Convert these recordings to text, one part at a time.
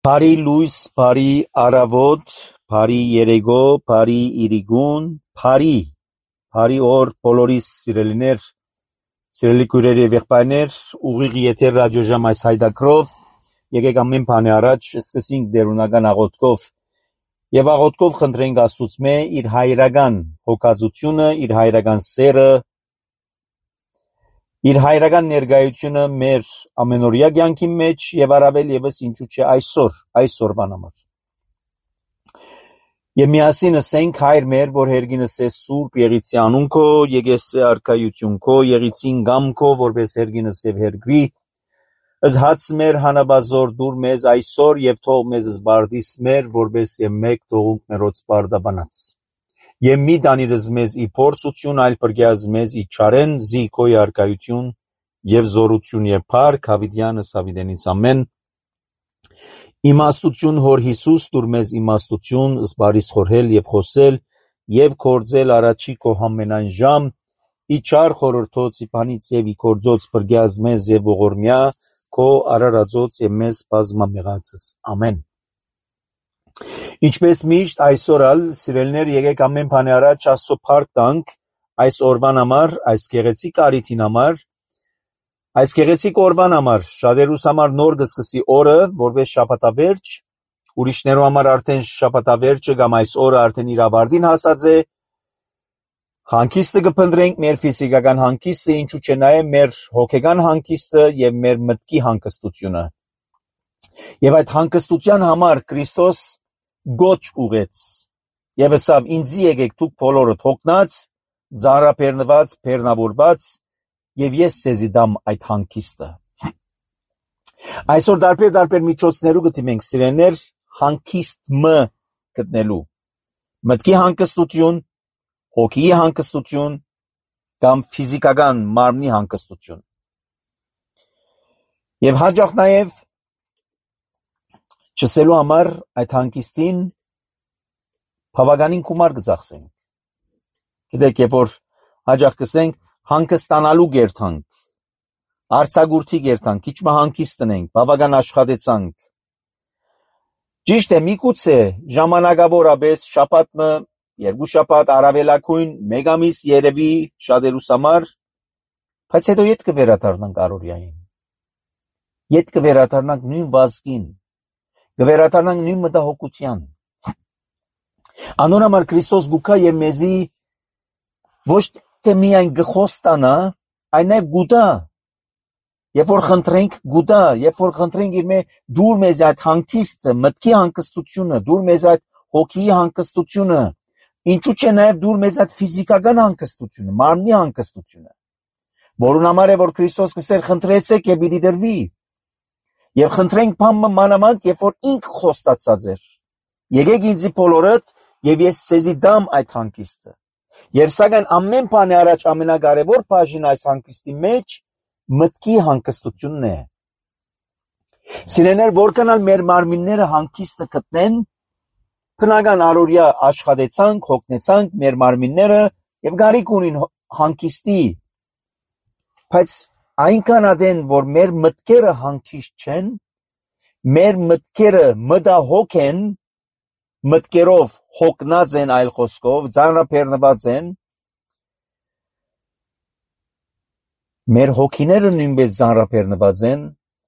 Բարի լույս, բարի առավոտ, բարի երեկո, բարի իրիկուն, բարի օր բոլորիս սիրելիներ, սիրելի քույրեր եւ եղբայրներ, ուղիղ եթեր ռադիոժամ այս հայդակրով, եկեք ամեն բանի առաջ սկսենք դերունական աղոթքով եւ աղոթքով խնդրենք Աստծուծմե իր հայրական հոգացությունը, իր հայրական սերը, իր հայրական ներկայությունը մեր ամենօրյա կյանքի մեջ եւ առավել եւս ինչու՞ չէ այսօրվան համար։ Եվ միասին ասենք հայր մեր, որ հերգինս է սուրբ եղիցի անուն քո, եկեսե արքայություն քո, եղիցին գամ քո, որպես հերգինս եւ հերգրի, ըզհաց մեր հանաբազոր դուր մեզ այսօր եւ թող մեզ զբարդիս մեր, որպես եւ մեկ թողունք մերոց բարդաբանած։ Եվ մի դանիրս մեզ ի փորձություն, այլ պրգյազ մեզ ի չարեն, զի քոյ արքայություն եւ զորություն եւ փառք հավիտյանս հավիտենից ամեն։ Իմաստություն հոր Հիսուս դուր մեզ իմաստություն, զբարիս խորհել եւ խոսել եւ կործել առաջի քո ամենայն ժամ, ի չար խորհրդոց ի բանից եւ ի կործոց պրգյազ մեզ եւ ողորմյա քո արարածոց եւ մեզ բազմամեղացս ամեն։ Ինչպես միշտ այսօր ալ սիրելիներ եկեք ամեն բանի առաջ Աստծո փառք տանք այս օրվան համար, այս գեղեցիկ առիթին համար, այս գեղեցիկ օրվան համար, շատերուս համար նոր կսկսի օրը, որպես շաբաթավերջ, ուրիշներու համար արդեն շաբաթավերջը կամ այս օրը արդեն իր ավարտին հասած է, հանգիստը կփնտրենք մեր ֆիզիկական հանգիստը, ինչու՞ չէ նաև մեր հոգեկան հանգիստը եւ մեր մտքի հանգստությունը։ Եվ այդ հանգստության համար Քրիստոս գոչ ուղեց եւ ասավ ինձի եկեք դուք բոլորդ հոգնած, ծանրաբեռնված, բեռնավորված եւ ես ցեզի դամ այդ հանգիստը։ Այսօր տարբեր միջոցներով գտիմենք սիրելիներ հանգիստ գտնելու։ Մտքի հանգստություն, հոգիի հանգստություն կամ ֆիզիկական մարմնի հանգստություն։ Եվ հաջող նաև չսելու համար այդ հանգիստին բավականին գումար կծախսենք։ Գիտեք, երբ որ հաջող կսենք հանգստանալու գերտանք, արձակուրդի գերտանք, քիչ մը հանգիստ տնենք, բավական աշխատեցանք։ Ճիշտ է, միգուցե ժամանակավորապես շաբաթը, երկու շաբաթ առավելագույն մեկ ամիս երևի շատերուս համար, բայց հետո ետ կվերադառնանք առօրյային։ Ետ կվերադառնանք նույն վազգին, կվերադառնանք նույն մտահոգության։ Անոր համար Քրիստոս գուքա եւ մեզի ոչ թե միայն գխոստանա, այլ նաեւ գուտա։ Երբ որ խնդրենք գուտա, երբ որ խնդրենք իր դուր մեզ այդ հանգիստը, մտքի հանգստությունը, դուր մեզ այդ հոգիի հանգստությունը, ինչու՞ չէ նաեւ դուր մեզ այդ ֆիզիկական հանգստությունը, մարմնի հանգստությունը, որուն համար է որ Քրիստոս կսեր խնդրեցեք եւ պիտի դրվի։ Եվ խնդրենք բամը մանավանդ, երբ որ ինք խոստացած էր։ Եկեք ինձի բոլորդ եւ ես ցեզի դամ այդ հանգիստը։ Եվ սակայն ամեն բանի առաջ ամենակարևոր բաժին այս հանգիստի մեջ մտքի հանգստությունն է։ Սիրելիներ, որքանալ մեր մարմինները հանգիստը գտնեն, բնական առօրյա աշխատեցանք, հոգնեցանք մեր մարմինները եւ գարիք ունին հանգիստի, բայց այնքան ադեն, որ մեր մտքերը հանգիստ չեն, մեր մտքերը մտահոգ են, մտքերով հոգնած են, այլ խոսքով, ծանրաբեռնված են, մեր հոգիները նույնպես ծանրաբեռնված են,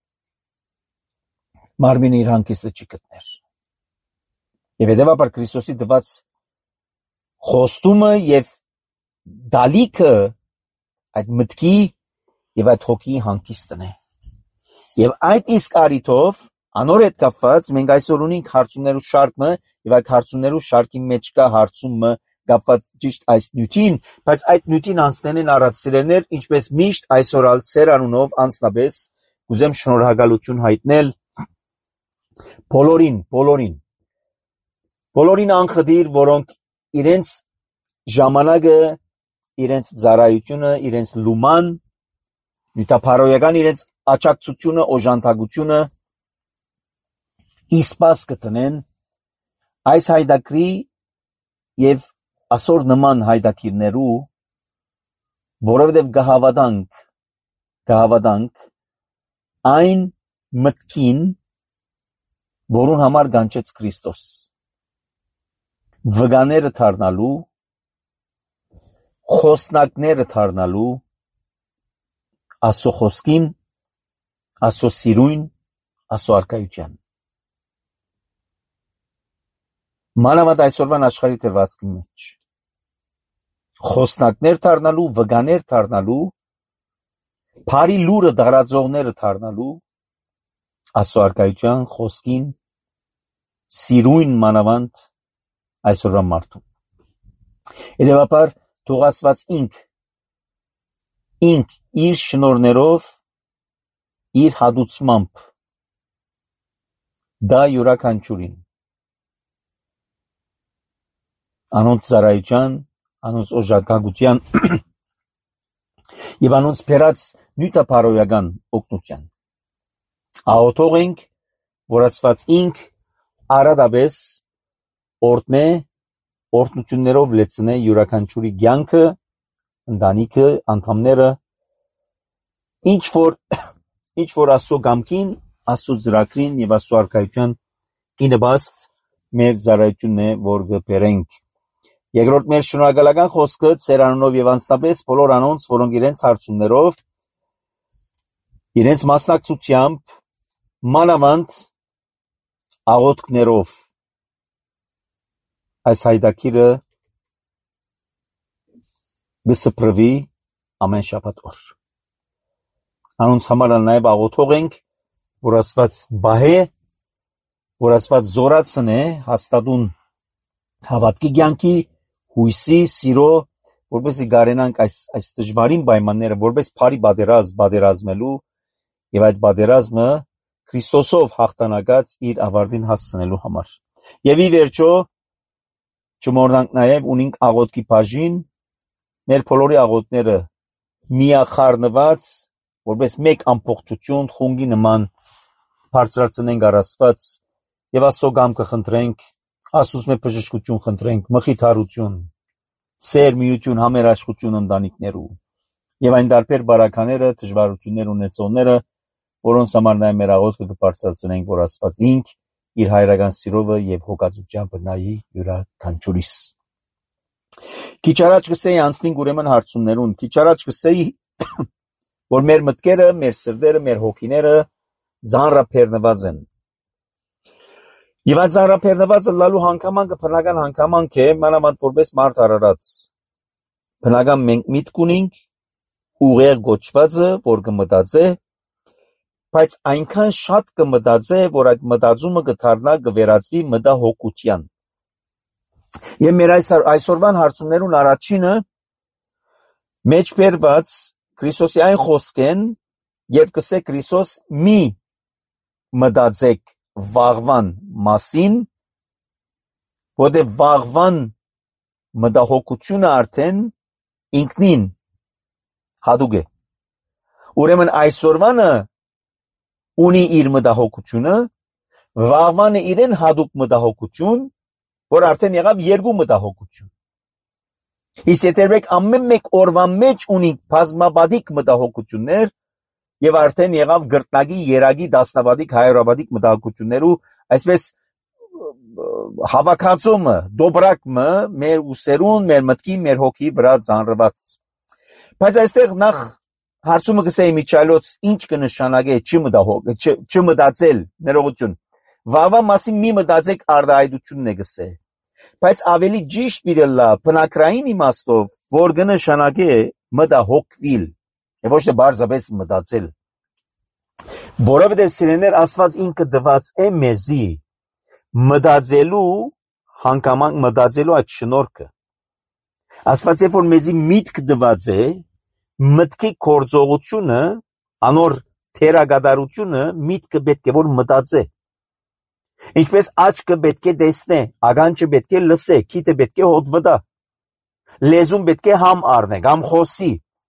մարմինը իր հանգիստը չի գտներ։ Եվ հետևաբար Քրիստոսի տված խոստումը եւ դալիքը այդ մտքի եւ այդ հոգիի հանգիստն է։ Եվ այդ իսկ առիթով անոր հետ կապված մենք այսօր ունենք հարցումներու շարքը եւ այդ հարցումներու շարքի մեջ կա հարցումը կապված ճիշտ այս նյութին, բայց այդ նյութին անցնելին առաջ սիրելիներ, ինչպես միշտ այսօր ալ ծեր անունով անձնապես կուզեմ շնորհակալություն հայտնել բոլորին անխտիր, որոնք իրենց ժամանակը, իրենց ծառայությունը, իրենց լուման, նյութափառոյական իրենց աջակցությունը, օժանդակությունը իսպաս կտնեն այս հայդակրի եւ ասոր նման հայդակիրներու, որովհետեւ կհավատանք այն մտքին, որուն համար գանչեց Քրիստոս, վգաները դառնալու, խոսնակները դառնալու Աստծո խոսքին, Աստծո սիրույն, Աստծո արքայության։ Մանավանդ այսօրվան աշխարհի դրվածքի մեջ խոսնակներ դառնալու, վգաներ դառնալու, բարի լուրը դարածողները դառնալու Աստծո արքայության, խոսքին, սիրույն մանավանդ այսօրվա մարդուն։ Հետևաբար թող Աստված ինք իր շնորհներով, իր հատուցմամբ դա յուրաքանչյուրին անոնց ծառայության, անոնց օժանդակության եւ անոնց բերած նյութապարոյական օգնության։ Աղոթող ենք, որ Աստված ինք արադաբես օրտնե օրտնություններով լեցնե յուրաքանչյուրի կյանքը, ընտանիքը, անդամները, ինչ որ Աստծո կամքին, Աստծո ծրագրին եւ Աստծո արքայության ինպաստ մեր ծառայությունն է, որ կբերենք։ Երկրորդ մեր շնորհակալական խոսքը Ծեր անունով եւ անձնապես բոլոր անոնց, որոնք իրենց հարցումներով, իրենց մասնակցությամբ, մանավանդ աղոթքներով այս հայտակիրը կսփռվի ամեն շաբաթ օր։ Անոնց համար նաև աղոթող ենք, որ Աստված բահե, որ Աստված զորացնե հաստատուն հավատքի կյանքի, հույսի, սիրո, որպեսզի գարենանք այս դժվարին պայմանները, որպես բարի պատերազմելու եւ այդ պատերազմը Քրիստոսով հաղթանակած իր ավարտին հասցնելու համար։ Եվ ի վերջո չմոռնանք նաև ունենք աղոթքի բաժին, մեր բոլորի աղոթները միախառնված, որպես մեկ ամբողջություն, խունգի նման բարձրացնենք առ Աստված եւ Աստծո կամքը խնդրենք, Աստծուց մեր բժշկություն խնդրենք, մխիթարություն, սեր, միություն, համերաշխություն ընտանիքներու եւ այն տարբեր բարակաները, դժվարություններ ունեցողները, որոնց համար նաև մեր աղոթքը կբարձրացնենք, որ Աստված ինք իր հայրական սիրովը եւ հոգացությամբ նայի յուրաքանչյուրիս։ Քիչ առաջ կսեի անցնենք ուրեմն հարցումներուն, քիչ առաջ կսեի, որ մեր մտքերը, մեր սրտերը, մեր հոգիները ծանրաբեռնված են։ Եվ այդ ծանրաբեռնվածը լալու հանգամանքը բնական հանգամանք է, մանավանդ որպես մարդ արարած։ Բնական մենք միտք ունենք, ուղեղ գոչվածը, որ կմտածե, բայց այնքան շատ կմտածե, որ այդ մտածումը կդառնա, կվերածվի մտահոգության։ Եվ մեր այսօրվան հարցումներուն առաջինը մեջբերված Քրիստոսի այն խոսքեն, երբ կսե Քրիստոս մի մտածեք վաղվան մասին, որտեղ վաղվան մտահոգությունը արդեն ինքնին հատուկ է։ Ուրեմն այսօրվանը ունի իր մտահոգությունը, վաղվանը իրեն հատուկ մտահոգություն, որ արդեն եղավ երկու մտահոգություն։ Իսկ եթե մենք ամեն մեկ օրվա մեջ ունենք բազմապատիկ մտահոգություններ, եւ արդեն եղավ գրտնագի, երագի, դասնապատիկ, հայրապատիկ մտահոգություններու, այսպես հավաքածումը, դոբրակը մեր ուսերուն, մեր մտքի, մեր հոգի վրա ծանրված։ Բայց այստեղ նախ հարցումը կսեի միջալոց ինչ կնշանակե չմտածել, ներողություն։ Վաղվա մասին մի մտածեք արդայդությունն է գսե։ Բայց ավելի ճիշտ պիտի լա բնակրային իմաստով, որ կնշանակե մտահոգվել, եւ ոչ թե բարձրապես մտածել։ Որովհետեւ սիրեներ Աստված ինքը դված է մեզի մտածելու հանգամանք մտածելու այդ շնորհքը։ Աստված երբ որ մեզի միտք դված է, մտքի գործողությունը, անոր թերագադարությունը միտքը պետք է որ մտածե։ Ինչպես աչքը պետք է տեսնե, ականջը պետք է լսե, քիթը պետք է հոտ վտա, լեզուն պետք է համ առնե, կամ խոսի։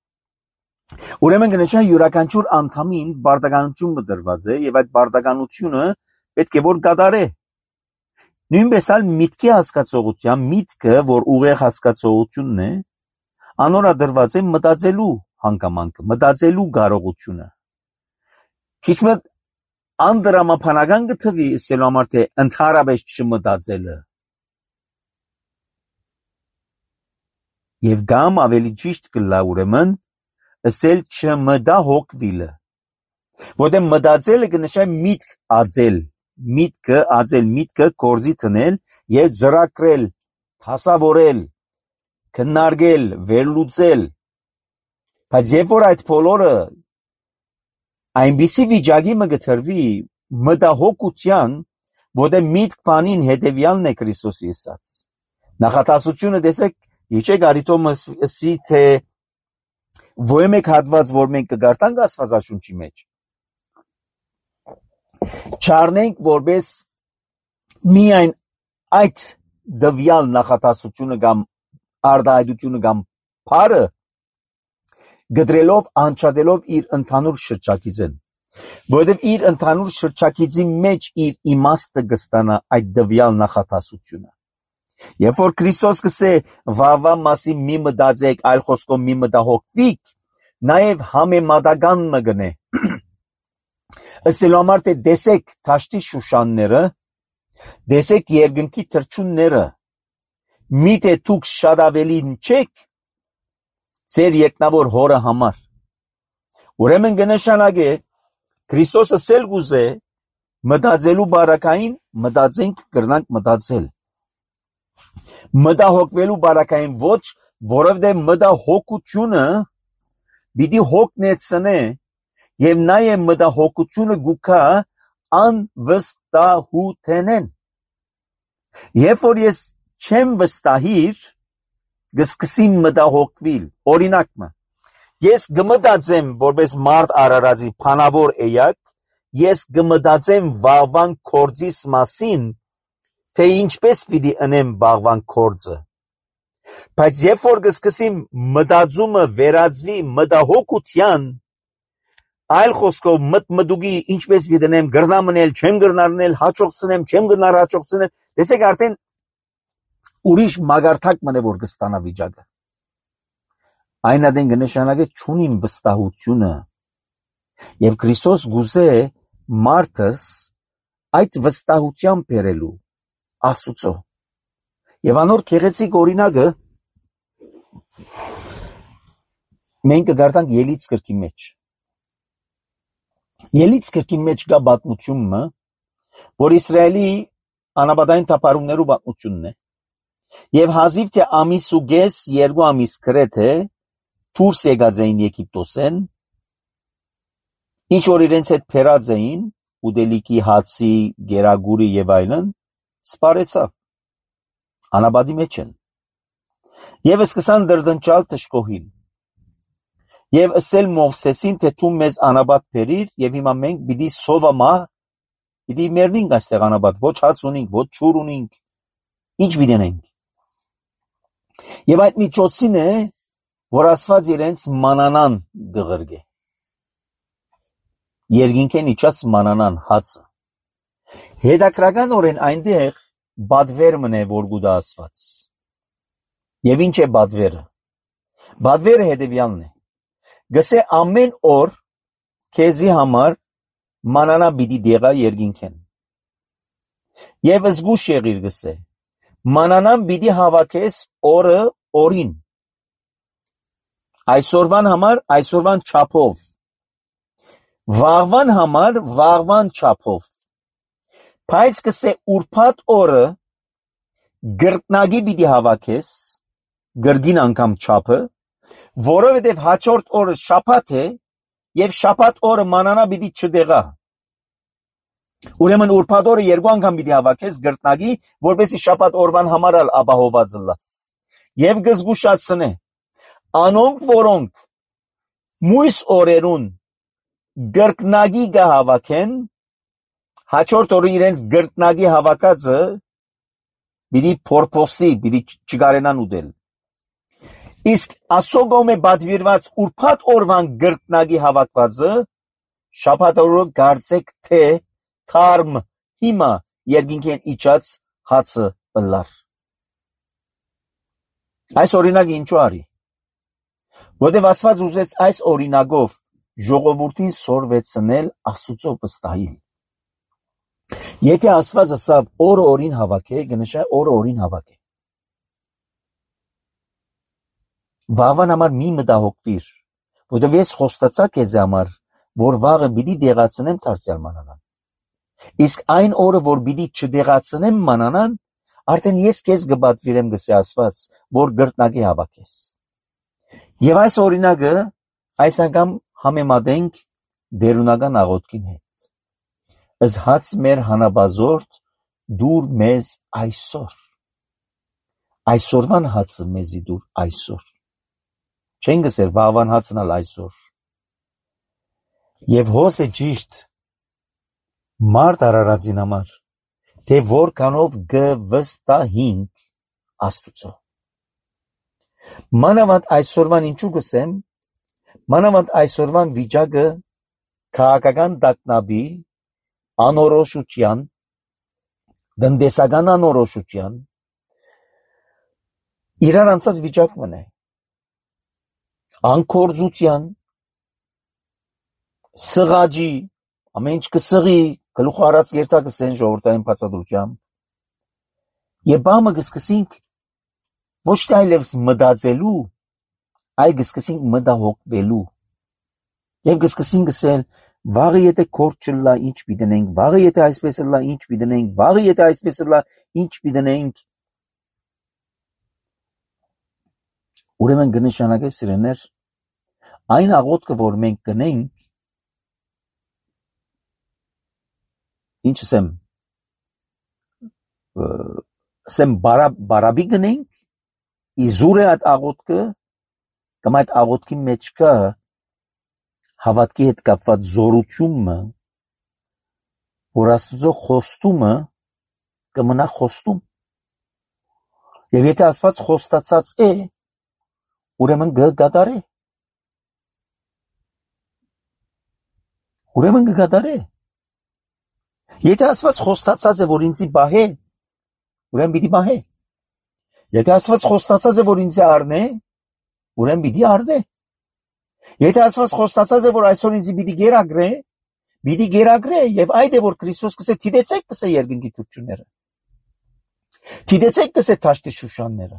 Ուրեմն կնշա յուրաքանչյուր անդամին բարդականություն մտրված է եւ այդ բարդականությունը պետք է որ կատարե։ Նույնպես ալ միտքի հասկացողության միտքը, որ ուղեղ հասկացողությունն է, անորա դրված է մտածելու հանգամանքը, մտածելու կարողությունը։ Քիչ անդրամապանական գտվի ասելու համար թե ընդհանրապես չմտածելը եւ կամ ավելի ճիշտ կլա ուրեմն ասել չմտահոգվիլը որտեղ մտածելը կնշանակի միտք ածել միտքը կորզի տնել եւ ծրակրել հասավորել քննարկել վերլուծել բայց երբ որ այդ բոլորը այնպիսի վիճակի մը գտնվի մտահոգության որտեղ միտք բանին հետեւյալն է Քրիստոսի ասած նախատասությունը տեսեք իջեք արիտոմս ասի թե ո՞ր մեկ հատված որ մենք կգարտանք Աստվածաշունչի մեջ չառնենք որպես միայն այդ դվյալ նախատասությունը կամ արտահայտությունը կամ բառը գդրելով անչադելով իր ընդհանուր շրջակիցին որովհետև իր ընդհանուր շրջակիցի մեջ իր իմաստը կստանա այդ դվյալ նախատասությունը երբ որ Քրիստոս կսե վաղվա մասին մի մտածեք այլ խոսքով մի մտահոգվիք նաև համեմատական մը գնե ասելու համար թե տեսեք թաշտի շուշանները տեսեք երկնքի թրջունները միթե դուք շատ ավելին չեք ձեր երկնավոր հորը համար ուրեմն կնշանակե Քրիստոսը սել գուզե մտածելու բարակային մտածենք կրնանք մտածել մտահոգվելու բարակային ոչ որովհետև մտահոգությունը պիտի հոգնեցնե եւ նաեւ մտահոգությունը գուքա անվստահութենեն երբ որ ես չեմ վստահիր գսկսի մտահոգվիլ օրինակը ես գմտածեմ որպես մարդ արարածի փանավոր էակ ես գմտածեմ վաղվան կորձիս մասին թե ինչպես պիտի ընեմ վաղվան կորձը բայց երբ որ գսկսի մտածումը վերածվի մտահոգության այլ խոսքով մտմդուգի ինչպես պիտի ընեմ գրնամնել չեմ գրնարնել հաջողցնեմ չեմ գրնար հաջողցնել տեսեք արդեն ուրիշ մագարտակ մնե որ կստանա վիճակը այն adեն կնշանակե չունիմ վստահությունը եւ Քրիստոս գուզե մարդս այդ վստահության բերելու Աստուծո եւ անոր քեղեցիկ օրինակը մենք կգարտանք Ելից գրքի մեջ Ելից գրքի մեջ կա պատմությունը որ Իսրայելի անապատային թափառումներու պատմությունն է եւ հազիվ թե ամիս ու գես երկու ամիս գրեթե դուրս եկած էին Եգիպտոսեն ինչ որ իրենց հետ փերած էին ուդելիքի հացի գերագուրի եւ այլն սպարեցավ անապատի մեջ են եւ սկսան դրդնճալ թշկոհին եւ ասել Մովսեսին թե դու մեզ անապատ բերիր եւ հիմա մենք պիտի սովամա պիտի մեռնենք այստեղ անապատ ոչ հաց ունենք ոչ ջուր ունենք ինչ վիդենենք եւ այդ միջոցին է որ Աստված իրենց մանանան գղրգե երկինքեն իջած մանանան հացը հետաքրական օրեն այնտեղ բադվեր մնե որ գուտա Աստված եւ ինչ է բադվերը բադվերը հետեւյալն է գսե ամեն օր քեզի համար մանանա պիտի դեղա երկինքեն եւ զգուշ եղիր գսե մանանան պիտի հավաքես օրը օրին այսօրվան համար այսօրվան չափով վաղվան համար վաղվան չափով բայց կսե ուրբաթ օրը գրտնագի պիտի հավաքես գրգին անգամ չափը որովհետև հաջորդ օրը շաբաթ է եւ շաբաթ օրը մանանա պիտի չդեղա ուրեմն ուրբաթ օրը երկու անգամ պիտի հավաքես գրտնագի որպեսզի շաբաթ օրվան համար ապահոված լաս եւ գզգուշացնե անոնք որոնք մույս օրերուն գրտնագի գահավաքեն հաջորդ օրը իրենց գրտնագի հավաքածը պիտի փորփոսի պիտի չկարենան ուտել իսկ ասոգոմ է բադվիրված ուրբաթ օրվան գրտնագի հավաքվածը շաբաթ օրը գարցեք թե թարմ հիմա երկինքեն իջած հացը բլար այս օրինակը ինչու արի որտեւ Աստված ուզեց այս օրինակով ժողովրդին սորվեցնել Աստուծո վստահին Եթե ասված ասավ օրը օրին հավաք է, գնշա օրը օրին հավաք է։ Վաղվան համար մի մտահոգվիր, որովհետև ես խոստացա քեզ համար, որ վաղը պիտի դեղացնեմ դարձյալ մանանան։ Իսկ այն օրը, որ պիտի չդեղացնեմ մանանան, արդեն ես քեզ կպատվիրեմ գսե ասված, որ գրտնագի հավաքես։ Եվ այս օրինակը այս անգամ համեմատենք դերունական աղոթքին հետ։ Ըս հաց մեր հանապազորդ դուր մեզ այսօր։ Այսօրվան հացը մեզի դուր այսօր։ Չեն գսեր վաղվան հացն ալ այսօր։ Եվ հոս է ճիշտ մարդ արարածին համար, թե որքանով գվստահինք Աստուծո։ Մանավանդ այսօրվան ինչու գսեմ, մանավանդ այսօրվան վիճակը քաղաքական տագնապի, անորոշության, տնտեսական անորոշության, իրար անցած վիճակ մնե, անկորձության, սղաջի, ամեն ինչ կսղի, գլուխ առած գերտա կսեն ժողովրդային բացատրությամբ, եւ բամը կսկսենք ոչ թե այլևս մտածելու, այլ կսկսենք մտահոգվելու, եւ կսկսենք գսել, վաղը եթե քորդ չլա, ինչ պիտենենք, վաղը եթե այսպես լա, ինչ պիտենենք, վաղը եթե այսպես լա, ինչ պիտենենք։ Ուրեմն կնշանակե սիրեներ, այն աղոթքը, որ մենք կնենք, ինչ ասեմ բարաբի գնենք, իզուր է այդ աղոթքը, կամ այդ աղոթքի մեջ կա հավատքի հետ կապված զորությունը, որ Աստծո խոստումը կմնա խոստում։ Եվ եթե Աստված խոստացած է, ուրեմն կգադարե։ Ուրեմն կգադարե։ Եթե Աստված խոստացած է, որ ինձի բահե, ուրեմն պիտի բահե։ Եթե Աստված խոստացած է, որ ինձի առնե, ուրեմն պիտի առնե։ Եթե Աստված խոստացած է, որ այսօր ինձի պիտի գերագրե, եւ այդ է, որ Քրիստոս կսե թիդեցեք կսե երկնքի թուրքությունները։ Թիդեցեք կսե թաշտի շուշանները։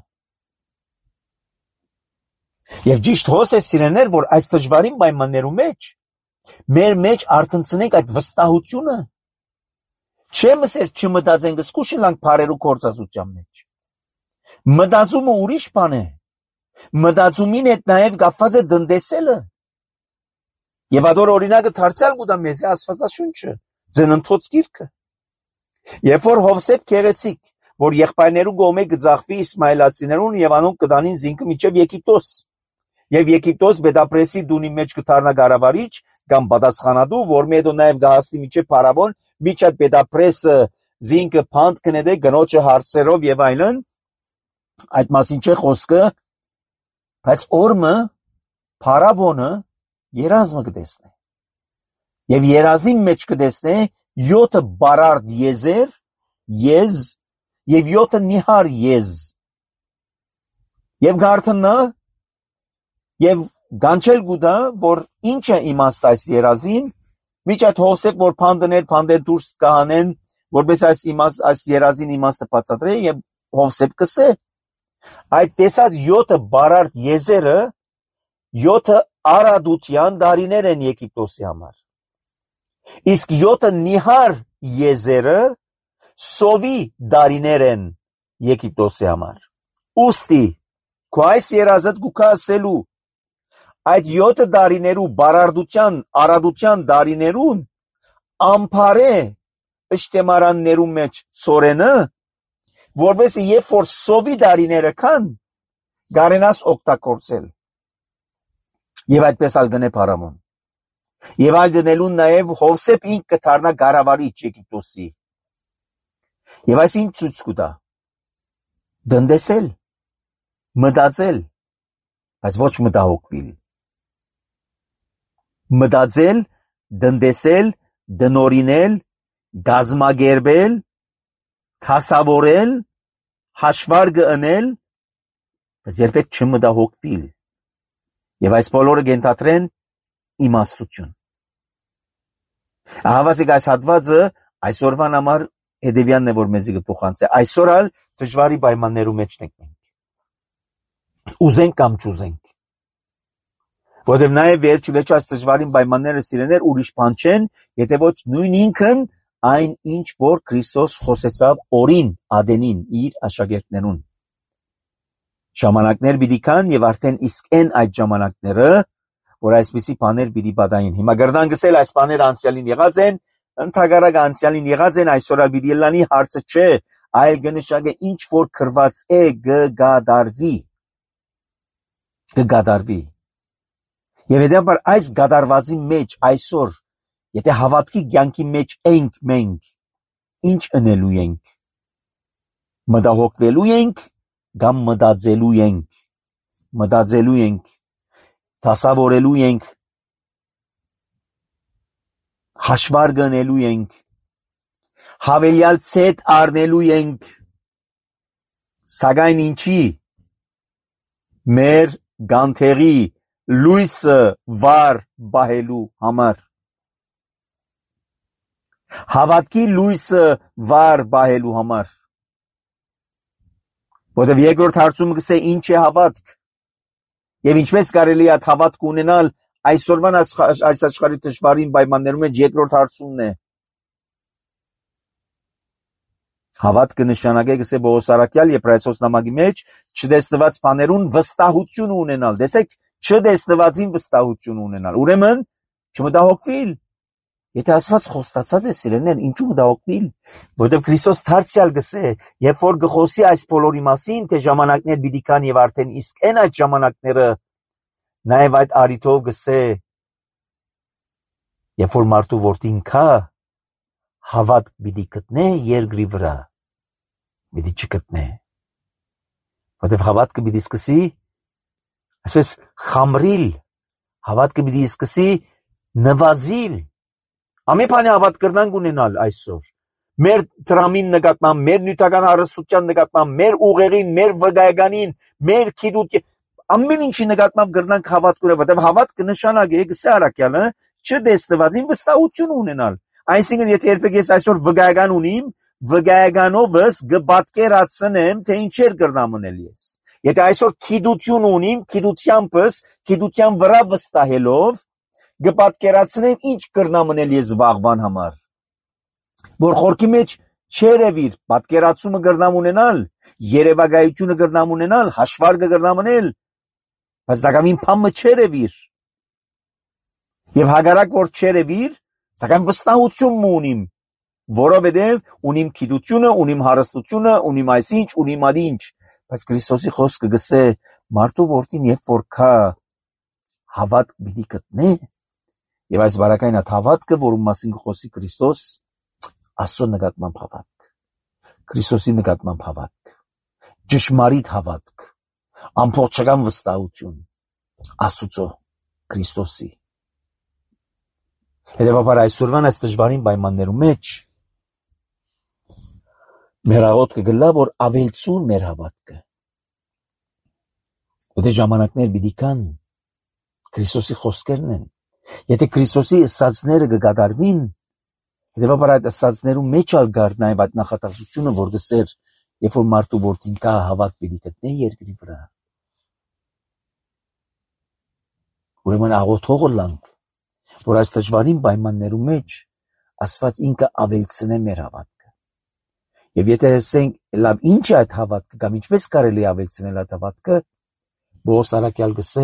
Եվ ճիշտ հոս է սիրեներ, որ այս դժվարին պայմաններում մեջ մեր մեջ արտնցնենք այդ վստահությունը։ Չեմ ասեր չմտածենք, սկուշին լանք բարերու կործածության մեջ։ Մտածումը ուրիշ բան է։ Մտածումին հետ նաև կապված է տնտեսելը։ Եվ ադոր օրինակը դարձյալ կուտա մեզ Աստվածաշունչը, ծննդոց գիրքը։ Երբ որ Հովսեփ գեղեցիկ, որ եղբայրներու գոմե գծախվի իսմայելացիներուն եւ անոնք կդանին զինքը միջև Եգիպտոս։ Եվ Եգիպտոս Բեդապրեսի դունի մեջ կդառնա գարավարիչ կամ պատասխանատու, որ մեդո նաև գահստի միջև փարավոն, միջատ Բեդապրեսը զինքը փանդ կնեդե գնոջը հարցերով եւ այլն, այդ մասին չէ խոսքը, բայց օրմը փարավոնը երազմը կտեսնե։ Եվ երազին մեջ կտեսնե 7 բարարդ եզեր, եզ եւ 7 նիհար եզ։ Եվ գարտնա եւ գանչել գուտա, որ ինչ է իմաստ այս երազին, միջատ Հովսեփ որ փանդեր դուրս կահանեն, որպես այս երազին իմաստը բացատրե եւ Հովսեփ կսե այդ տեսած 7 բարարդ եզերը 7 արադության դարիներ են Եգիպտոսի համար։ Իսկ 7 նիհար եզերը սովի դարիներ են Եգիպտոսի համար։ Ուստի քո այս երազդ գուքա ասելու այդ 7 դարիներու բարարդության, արադության դարիներուն ամփարե ըշտեմարաններու մեջ ծորենը, որովհետեւ երբ որ սովի դարիները կան, գարենաս օգտագործել։ Եվ այդպես ալ գնե փարամոն։ Եվ այլ դնելուն նաև Հովսեփ ինք կդառնա գարավարիչ Եգիպտոսի։ Եվ այս ինչ ցույց կտա։ Դնդեսել, մտածել, բայց ոչ մտահոգվել։ Մտածել, դնդեսել, դնորինել, գազմագերբել, թասավորել, հաշվարգը ընել, բայց երբեք չմտահոգվել։ Եվ այս բոլորը կենթադրեն իմաստություն։ Ահավասիկ այս հատվածը Այսօրվան համար հետևյալն է, որ մեզի կփոխանցի։ Այսօր ալ դժվարի պայմաններում մեջ ենք մենք։ Ուզենք կամ չուզենք։ Որովհետև նաև վերջ այս դժվարին պայմանները սիրեներ ուրիշ բան չեն, եթե ոչ նույն ինքն այն ինչ որ Քրիստոս խոսեցավ օրին ադենին իր աշակերտներուն։ Ժամանակներ պիտի կան եւ արդեն իսկ այն այդ ժամանակները, որ այսպիսի բաներ պիտի պատահին։ Հիմա գրնան գսել այս բաները անցյալին եղած են, ընդհանրակ անցյալին եղած են, այսօր ալ պիտի լանի հարցը չէ, այլ կնշանակե ինչ որ քրված է կգադարվի։ Եվ հետաբար այս գադարվածի մեջ այսօր, եթե հավատքի կյանքի մեջ ենք մենք, ինչ ընելու ենք, մտահոգվելու ենք կամ մտածելու ենք, դասավորելու ենք, հաշվար գնելու ենք, հավելյալ ցետ առնելու ենք, սակայն ինչի մեր գանթերի լույսը վար բահելու համար, հավատքի լույսը վար բահելու համար, որտեղ երկրորդ հարցումը կսե ինչ է հավատք եւ ինչպես կարելի է հավատք ունենալ այսօրվան այս աշխարհի դժվարին պայմաններում մեջ երկրորդ հարցումն է։ Հավատքը նշանակե գսե Պողոս Արաքյալ Եբրայեցոս նամակի մեջ չտեսնված բաներուն վստահություն ունենալ։ Տեսեք, չտեսնվածին վստահություն ունենալ։ Ուրեմն չմտահոգվիլ։ Եթե ասված խոստացած է սիրելիներ, ինչու մտահոգվիլ։ Որովհետև Քրիստոս դարձյալ գսե, երբ որ գխոսի այս բոլորի մասին, թե ժամանակներ պիտի կան եւ արդեն իսկ այն այդ ժամանակները նաև այդ արիթով գսե, երբ որ մարդու որդին կա, հավատք պիտի գտնե երկրի վրա, պիտի չգտնե։ Որտեղ հավատքը պիտի սկսի, այսպես խամրիլ, հավատքը պիտի սկսի նվազիլ։ Ամեն բանի հավատ կրնանք ունենալ այսօր։ Մեր դրամին նկատմամբ, մեր նյութական հարստության նկատմամբ, մեր ուղեղին, մեր վկայականին, մեր գիտության, ամեն ինչի նկատմամբ կրնանք հավատ ունենալ, որտեղ հավատքը նշանակե գսե Արաքյալը չտեսնվածին վստահություն ունենալ։ Այսինքն, եթե երբեք ես այսօր վկայական ունիմ, վկայականովս կպատկերացնեմ, թե ինչեր կրնամ ունել ես։ Եթե այսօր գիտություն ունիմ, գիտության վրա վստահելով, կպատկերացնեմ ինչ կրնամ ունել ես վաղվան համար։ Որ խորքի մեջ չերևիր, պատկերացումը կրնամ ունենալ, երևակայությունը կրնամ ունենալ, հաշվարկը կրնամ ունել, բայց դակամին փամը չերևիր։ Եվ հակառակ որ չերևիր, սակայն վստահություն ունիմ, որովհետև ունիմ գիտությունը, ունիմ հարստությունը, ունիմ այսինչ, ունիմ այնինչ, բայց Քրիստոսի խոսքը գսե մարդու որդին երբ որ կա հավատք պիտի գտնե, եւ այս բարակային հավատքը, որում մասին խոսի Քրիստոս, Աստծո նկատմամբ հավատք, Քրիստոսի նկատմամբ հավատք, ճշմարիտ հավատք, ամբողջական վստահություն Աստծո Քրիստոսի։ Հետևաբար այսօրվան այս դժվարին պայմաններում մեջ մեր աղոթքը գլա, որ ավելցուն մեր հավատքը։ Եթե ժամանակներ պիտի կան, Քրիստոսի խոսքերն են։ Եթե Քրիստոսի ըսածները կգադարվին, հետևաբար այդ ըսածներում մեջ ալ գար նաև այդ նախատեսությունը, որ գսեր, երբ որ մարդու որդին կա հավատ պիտի գտնե երկրի վրա։ Ուրեմն աղոթողը լանք, որ այս դժվարին պայմաններում մեջ Աստված ինքը ավելցնե մեր հավատքը։ Եվ եթե ասենք, լավ, ինչ է այդ հավատքը կամ ինչպես կարելի է ավելցնել այդ հավատքը, Պողոս Արաքյալ գսե,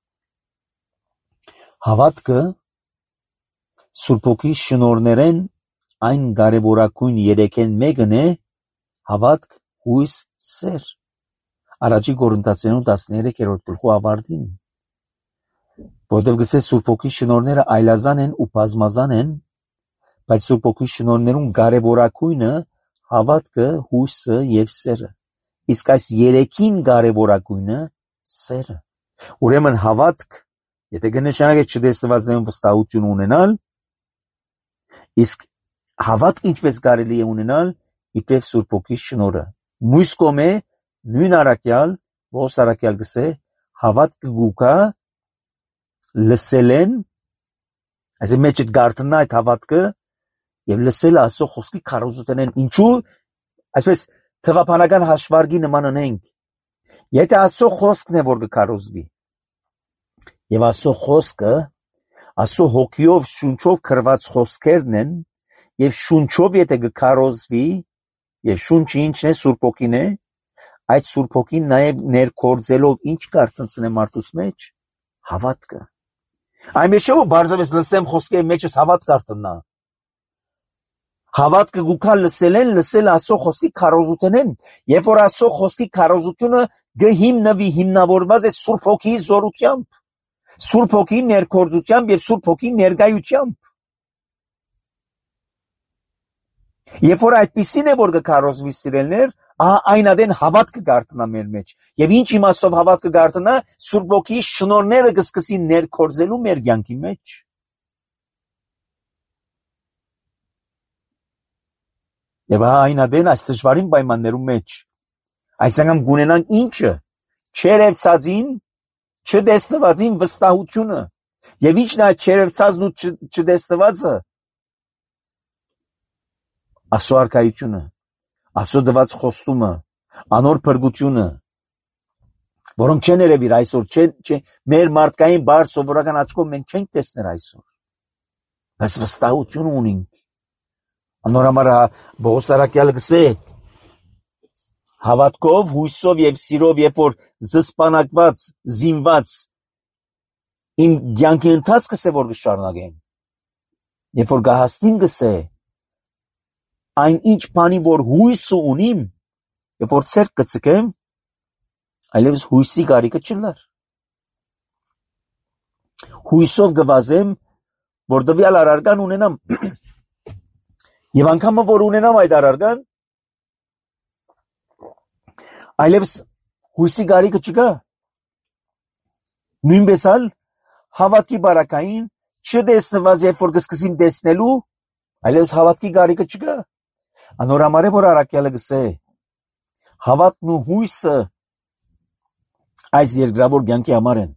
հավատքը Սուրբ Հոգի շնորհներեն այն կարևորագույն երեքեն մեկն է, հավատք, հույս, սեր։ Առաջի Կորինթացիներուն 13-րդ գլխու ավարտին։ Որտեղ գսե Սուրբ Հոգի շնորհները այլազան են ու բազմազան են, բայց Սուրբ Հոգի շնորհներուն կարևորագույնը հավատքը, հույսը եւ սերը։ Իսկ այս երեքին կարևորագույնը սերը։ Ուրեմն հավատք, եթե կնշանակե չտեսնվածներուն վստահություն ունենալ, իսկ հավատք ինչպես կարելի է ունենալ, իբրև Սուրբ Հոգի շնորհը։ Մյուս կողմը նույն Արաքյալ, Պողոս Արաքյալ գսե, հավատքը գուկա լսելեն, այսինքն մեջ գարտնա այդ հավատքը եւ լսել Աստծո խոսքի քարոզութենեն։ Ինչու այսպես թվապանական հաշվարկի նման ունենք։ Եթե Աստծո խոսքն է որ կքարոզվի եւ Աստծո խոսքը Աստծո հոգիով շունչով քրված խոսքերն են եւ շունչով եթե կքարոզվի եւ շունչը ինչն է Սուրբ Հոգին է, այդ Սուրբ Հոգին նաեւ ներկործելով ինչ կարծնցնե մարդուս մեջ հավատքը։ Այնպես չէ որ բարձրապես լսեմ խոսքերի մեջս հավատք արտնա։ Հավատքը գուքա լսել Աստծո խոսքի քարոզութենեն, երբ որ Աստծո խոսքի քարոզությունը հիմնավորված է Սուրբ Հոգիի զորությամբ, Սուրբ Հոգիի ներկործությամբ եւ Սուրբ Հոգիի ներկայությամբ։ Երբ որ այդպիսին է որ կքարոզվի սիրելներ, այն ադեն հավատքը գարտնա մեր մեջ։ Եվ ինչ իմաստով հավատքը գարտնա, Սուրբ Հոգիի շնորհները կսկսի ներկործելու մեր կյանքի մեջ։ Եվ այն ադեն այս դժվարին պայմաններում մեջ այսինքն գունենանք ինչը չերևցածին, չտեսնվածին վստահությունը։ Եվ ինչն է չերևցածն ու չտեսնվածը։ Աստծո արքայությունը, Աստծո դված խոստումը, անոր փրկությունը, որոնք չեն երևիր այսօր, մեր մարդկային բարձ սովորական աչքով մենք չենք տեսներ այսօր, բայց վստահություն ունենք։ Անոր համար Պողոս առաքյալը գսե հավատքով, հույսով եւ սիրով, երբ որ զսպանակված, զինված իմ կյանքի ընթացքս է որ կշարունակեմ, երբ որ կհասնիմ գսե այն ինչ բանի որ հույսը ունիմ, երբ որ ցերկ կցկեմ, այլևս հույսի կարիքը չլար։ Հույսով գվազեմ, որ դվյալ առարգան ունենամ, եւ անգամ որ ունենամ այդ առարգան, այլևս հույսի կարիքը չկա։ Նույնպես ալ հավատքի բարակային չտեսնված, երբ որ կսկսեմ տեսնելու, այլևս հավատքի կարիքը չկա։ Անոր համար է որ առաքյալը գսե հավատն ու հույսը այս երկրավոր կյանքի համար են։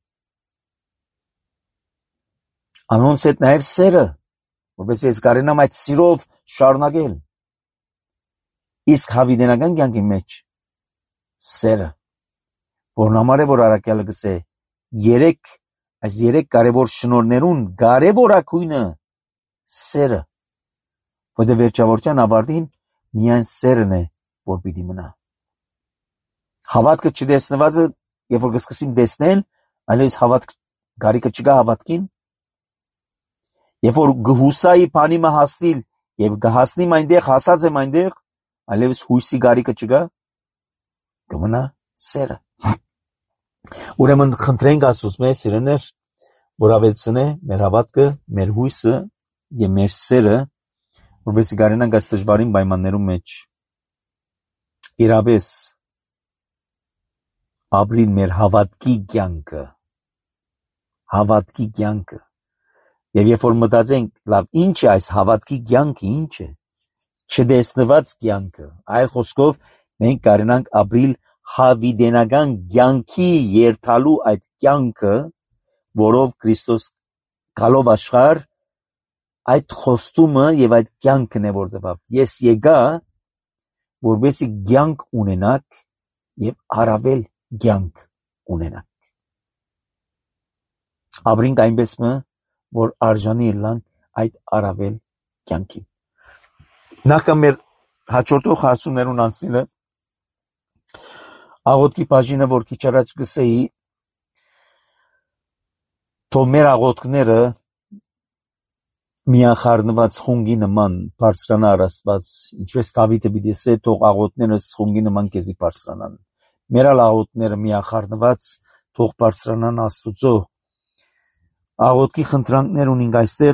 Անոնց հետ նաև սերը, որպես ես կարենամ այդ սիրով շարունակել։ Իսկ հավիտենական կյանքի մեջ սերը, որն համար է որ առաքյալը գսե այս երեք կարևոր շնորհներուն կարևորագույնը սերը, որտեղ վերջավորության ավարտին միայն սերն է որ պիտի մնա։ Հավատքը չտեսնվածը, երբ որ կսկսեմ տեսնել, այլևս հավատք կարիքը չկա հավատքին։ Երբ որ գհուսայի բանիմը հասնիլ եւ կհասնիմ այնտեղ, հասած եմ այնտեղ, այլևս հույսի կարիքը չկա, կմնա սերը։ Ուրեմն խնդրենք Աստծուց մեզ սիրելիներ, որ ավելցնե մեր հավատքը, մեր հույսը եւ մեր սերը, որովհետեւ կարենանք այս դժվարին պայմաններում մեջ իրապես ապրիլ մեր հավատքի կյանքը։ Եվ երբ որ մտածենք, լավ, ինչ է այս հավատքի կյանքը, ինչ է, չտեսնված կյանքը, այլ խոսքով մենք կարենանք ապրիլ հավիտենական կյանքի երթալու այդ կյանքը, որով Քրիստոս գալով աշխարհ այդ խոստումը եւ այդ կյանքն է որ տվավ։ Ես եկա որպեսզի կյանք ունենաք եւ առավել կյանք ունենաք։ Ապրենք այնպես որ արժանի լան այդ առավել կյանքին։ Նախքան մեր հաջորդող հարցումներուն անցնելը աղոթքի բաժինը որ քիչ առաջ գսեի, թող մեր աղոթքները միախառնված խունգի նման բարձրանա Աստված, ինչպես Դավիթը պիտի ասե, թող աղոթներս խունգի նման քեզի բարձրանան։ Մեր աղոթները միախառնված թող բարձրանան Աստուծո։ Աղոթքի խնդրանքներ ունենք այստեղ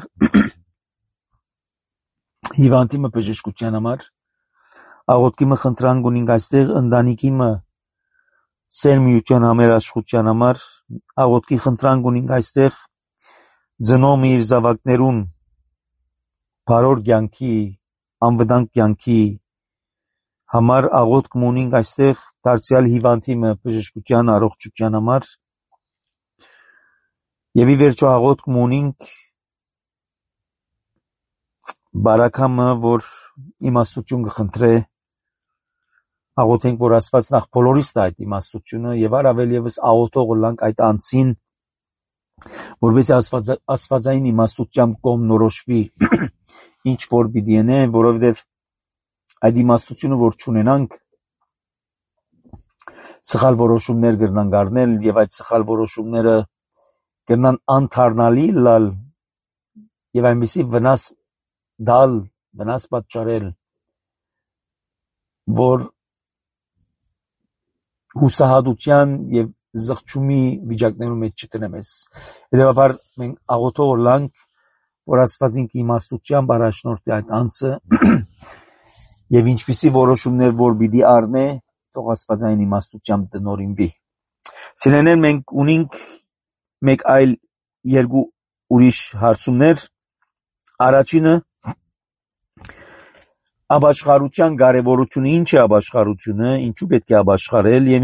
հիվանդիմը բժշկության համար, աղոթքի խնդրանք ունենք այստեղ ընտանիքիմը սերմիության համերաշխության համար, աղոթքի խնդրանք ունենք այստեղ ծնողը իր զավակներուն բարոր կյանքի, անվտանգ կյանքի համար աղոթք ունենք այստեղ դարձյալ հիվանդիմը բժշկության առողջության համար եւ ի վերջո աղոթք ունենք բարակամը, որ իմաստություն կխնդրե, աղոթենք, որ Աստված նախ բոլորիս տա այդ իմաստությունը եւ առավել եւս աղոթող լանք այդ անձին, որովհետեւ աստվածային իմաստությամբ կողմնորոշվի ինչ որ պիտի ենե, որովհետեւ այդ իմաստությունը որ չունենանք, սխալ որոշումներ կգնանք առնել եւ այդ սխալ որոշումները կգնան անթարնալի լալ եւ այնպիսի վնաս դալ, վնաս պատճառել, որ հուսահատության եւ զղջումի վիճակներում մեջ չտնեմես։ Հետևաբար մենք աղոթող լանք, որ Աստվածին իմաստությամբ առաջնորդի այդ անձը եւ ինչպիսի որոշումներ որ պիտի առնե, թող Աստվածային իմաստությամբ դնորինվի։ Սիրելիներ, մենք ունենք մեկ այլ երկու ուրիշ հարցումներ։ Առաջինը Աբաշխարության կարևորությունը, ինչ է աբաշխարությունը, ինչու պետք է աբաշխարել եւ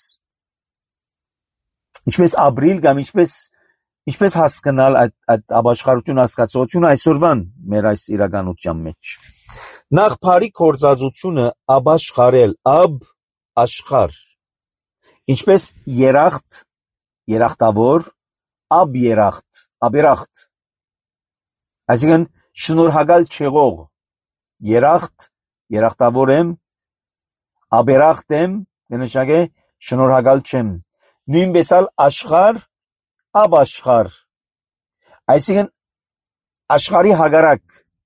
ինչպես ապրիլ կամ ինչպես հասկանալ այդ աբաշխարություն հասկացողությունը այսօրվան մեր այս իրականության մեջ։ Նախ բարի կործածությունը աբաշխարել, աշխար, ինչպես երախտ, երախտավոր, abերախտ, այսինքն շնորհակալ չեղող, երախտ, երախտավոր եմ, abերախտ եմ, կնշանակե շնորհակալ չեմ։ Նույնպես էլ աշխար, abաշխար, այսինքն աշխարհի հակառակ։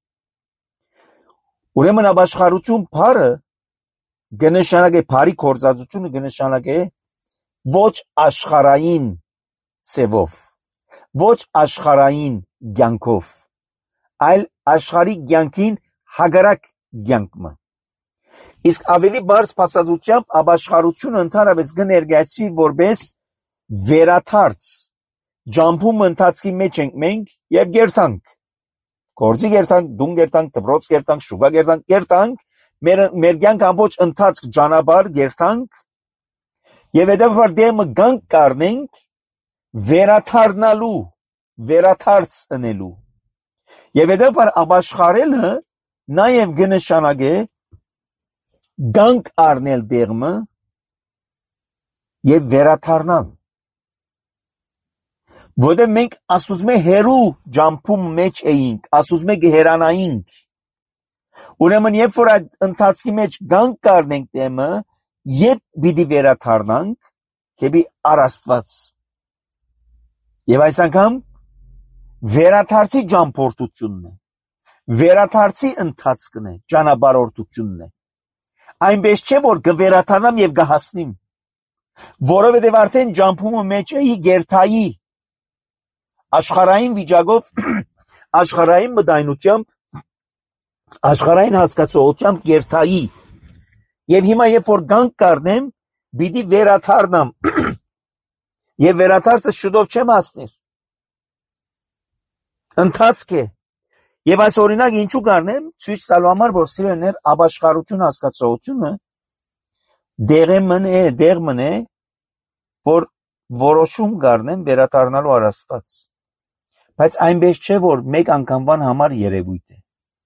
Ուրեմն աբաշխարություն բառը կնշանակե բարի կործածությունը կնշանակե ոչ աշխարհային ցևով, ոչ աշխարհային կյանքով, այլ աշխարհի կյանքին հակառակ կյանքը։ Իսկ ավելի բարձ բացատրությամբ աբաշխարությունը ընդհանրապես կներկայացվի որպես վերաթարց։ Ջամփում ընթացքի մեջ ենք մենք եւ գերտանք։ Գործի գերտանք, դուն գերտանք, դպրոց գերտանք, շուկա գերտանք, մեր կյանք ամբողջ ընթացք ճանապարհ գերտանք եւ հետեւաբար դեմը գանք կառնենք վերաթարնալու, վերաթարց ընելու։ Եվ հետեւաբար աբաշխարելը նաեւ կնշանակե գանք առնել դերմը եւ վերաթարնալ։ Որտեղ մենք աստուծմե հերու ջամփում մեջ էինք, աստուծմե գերանայինք։ Ուրեմն երբ որ այդ ընթացքի մեջ գանք կառնենք դեմը, երբ պիտի վերաթարնանք դեպի Աստված։ Եվ այս անգամ վերաթարցի ճամփորդությունն է, վերաթարցի ընթացքն է, ճանապարհորդությունն է։ Այնպես չէ որ կվերաթարնամ եւ կհասնեմ, որովհետեւ արդեն ջամփումը մեջ էի գերթայի աշխարհային վիճակով, աշխարհային մտայնությամբ, աշխարհային հասկացողությամբ գերթայի։ Եվ հիմա երբ որ գանք կառնեմ, պիտի վերաթարնամ։ Եվ վերաթարցը շուտով չեմ հասնիր։ Ընթացք է։ Եվ այս օրինակ ինչու կառնեմ, ցույց տալու համար, որ սիրելիներ աբաշխարություն հասկացողությունը դեր մնե, որ որոշում կառնեմ վերաթարնալու Աստված։ Բայց այնպես չէ, որ մեկ անգամվան համար երևույթ է։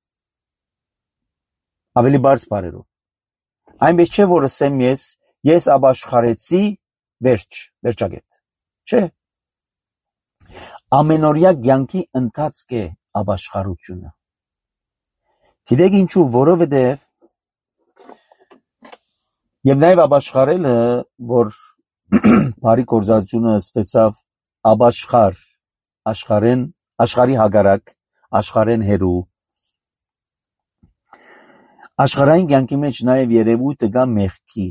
Ավելի բարձ բառերով։ Այնպես չէ, որ ասեմ ես աբաշխարեցի, վերջագետ։ Չէ։ Ամենօրյա կյանքի ընթացք է աբաշխարությունը։ Գիտեք ինչու, որովհետև եւ նաեւ աբաշխարելը, որ բարի կործածությունը ասվեցավ աբաշխար, աշխարհի հակառակ, աշխարհեն հերու։ Աշխարհային կյանքի մեջ նաեւ երևույթը կա մեղքի։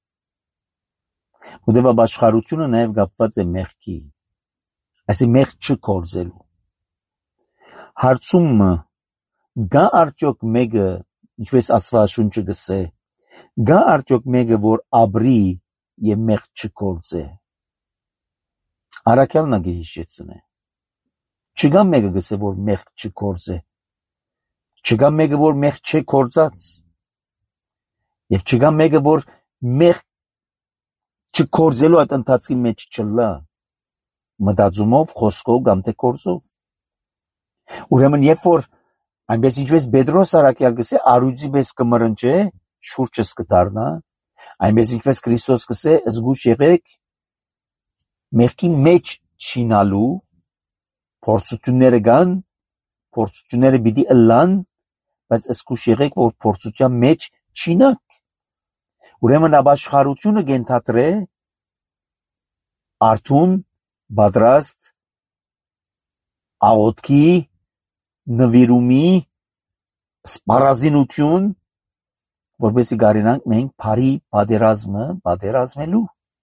Որտեղ աբաշխարությունը նաեւ կապված է մեղքի։ Այսի մեղք չկործելու։ Հարցումը գա արդյոք մեկը, ինչպես Աստվածաշունչը գսե, գա արդյոք մեկը, որ ապրի եւ մեղք չկործե։ Արաքյալն ագեհիշեցնե։ Չկա մեկը գսե, որ մեղք չկործե։ Չկա մեկը, որ մեղք չէ կործած։ Եվ չկա մեկը, որ մեղք չկործելու այդ ընթացքի մեջ չլա։ Մտածումով, խոսքով կամ թե գործով։ Ուրեմն երբ որ Այնպես ինչպես Պետրոս Արաքյալ գսե արույցի պես կմրնչե շուրջս կդառնա, այնպես ինչպես Քրիստոս գսե զգուշ եղեք մեղքի մեջ չինալու, փորձությունները կան, փորձությունները պիտի ըլլան, բայց զգուշ եղեք որ փորձության մեջ չինաք։ Ուրեմն ապաշխարությունը կենթադրե արթուն, պատրաստ, աղոթքի, նվիրումի, սպառազինություն, որպեսզի կարենանք մենք բարի պատերազմը պատերազմելու։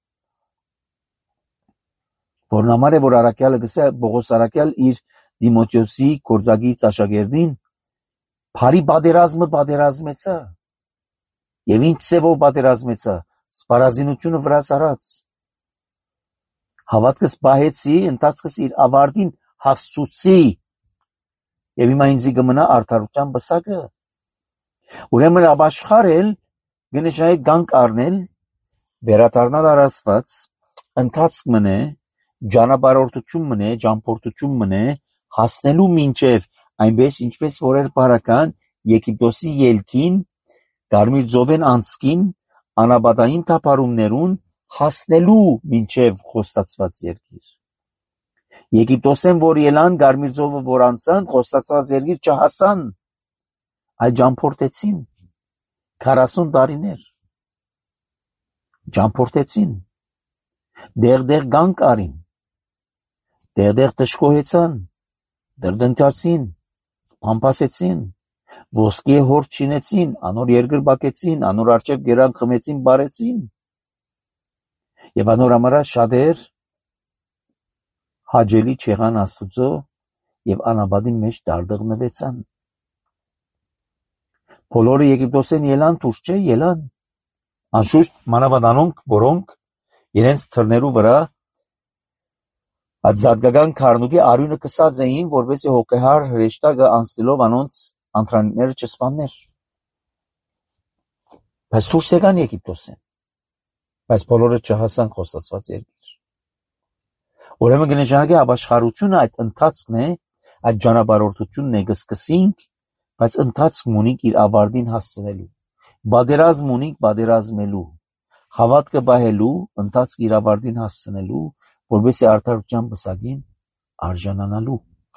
Որն համար է որ Արաքյալը գսե Պողոս Արաքյալ իր Դիմոթեոսի գործագիր աշակերտին բարի պատերազմը պատերազմեցա։ Եվ ինչ ծևով պատերազմեցա, սպառազինությունը վրաս արած։ Հավատքս պահեցի, ընթացքս իր ավարտին հասցուցի, եւ հիմա ինձ կմնա արդարության բսակը։ Ուրեմն ապաշխարել գնշայի գանք առնել, վերադառնալ Աստված, ընթացք մնե, ճանապարհորդություն մնե, ճամփորդություն մնե, հասնելու մինչև այնպես ինչպես որ էր բարական Եգիպտոսի ելքին, Կարմիր ծովեն անցքին, անապատային թափառումներուն հասնելու մինչև խոստացված երկիր։ Եգիպտոսեն որ ելան, Կարմիր ծովը որ անցան, խոստացված երկիր չհասան, այլ ճամփորդեցին 40 տարիներ։ Ճամփորդեցին, դեղ գանք արին, դեղ տշկոհեցան, դրդընթացին, փամփասեցին, ոսկե հոր չինեցին, անոր երկր բակեցին, անոր արջև գերան խմեցին, բարեցին։ Եվ անոր համար շատեր հաջելի չեղան Աստուծո եւ անապատի մեջ դարդղնվեցան։ Բոլորը Եգիպտոսեն ելան, դուրս չէ, ելան։ Անշուշտ մանավանդ որոնք իրենց թռներու վրա զատկական քառնուկի արյունը կսած էին, որպեսզի հոգեհար հրեշտակը անցնելով անոնց անտրանիկները չսպաններ։ Բայց դուրս եկան Եգիպտոսեն, բայց բոլորը չհասան խոստացված երկիր։ Ուրեմն կնշանակի ապաշխարությունը այդ ընթացքն է, այդ ճանապարհորդությունն է կսկսենք, բայց ընթացք ունենք իր ավարտին հասցնելու։ Պատերազմ ունենք պատերազմելու, հավատքը պահելու, ընթացք իր ավարտին հասցնելու, որպեսզի արդարության բսակին արժանանալու։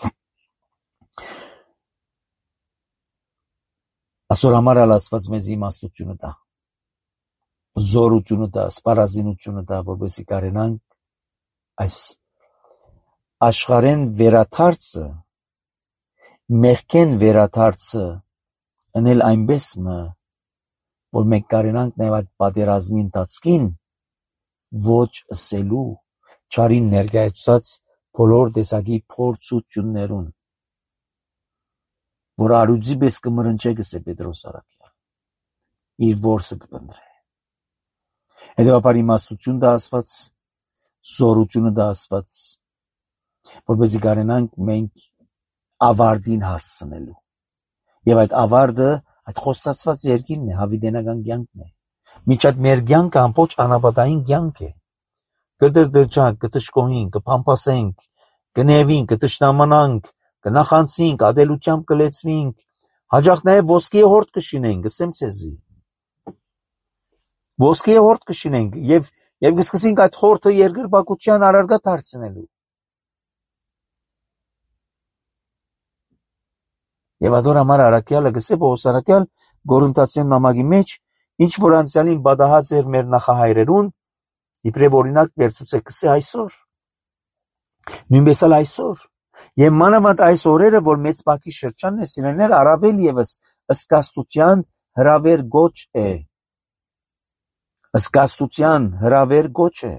Այսօր համար Աստված մեզ իմաստությունը տա, զորությունը տա, սպառազինությունը տա, որպեսզի կարենանք այս աշխարհեն վերաթարցը, մեղքեն վերաթարցը անել այնպես մը, որ մենք կարենանք նաև այդ պատերազմի ընթացքին ոչ ըսելու, չարին ներկայացած բոլոր տեսակի փորձություններուն, որ արուձի պես կմրնչե գսե Պետրոս Արաքյալ, իր որսը կպնդրե։ Հետևաբար իմաստություն դա Աստված, զորությունը դա Աստված, որպեսզի կարենանք մենք ավարտին հասցնելու։ Եվ այդ ավարտը այդ խոստացված երկիրն է, հավիտենական կյանքն է։ Մինչ այդ մեր կյանքը ամբողջ անապատային կյանք է։ Կդրդրջանք, կտշկոհենք, կփամփասենք, կնևենք, կտշնամանանք, կնախանցենք, ադելությամբ կլեցվենք, հաջող նաև ոսկի հորդ կշինենք, ասեմ ցեզի։ Ոսկի հորդ կշինենք եւ կսկսենք այդ հորդը երկրպագության առարգա դարձնելու։ Եվ ադոր համար Արաքյալը գսե Պողոս Արաքյալ Կորինթացյան նամակի մեջ, ինչ որ անցյալին բադահած էր մեր նախահայրերուն, իբրև օրինակ վերցուցե գսե այսօր։ Նույնպես էլ այսօր։ Եվ մանավանդ այս օրերը, որ մեծ բակի շրջանն է, սիրելիներ, առավել եւս ըսկաստության հրավեր գոչ է։ Ըսկաստության հրավեր գոչ է։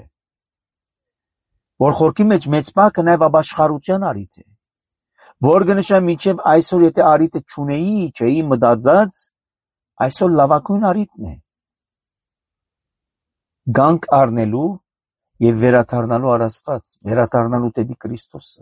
Որ խորքի մեջ մեծ բակը նաև ապաշխարության արիթ է։ Որ կնշա մինչև այսօր եթե արիթը չունեի, չէի մտածած, այսօր լավագույն արիթն է։ Գանք առնելու եւ վերադառնալու Աստված, վերադառնալու դեպի Քրիստոսը։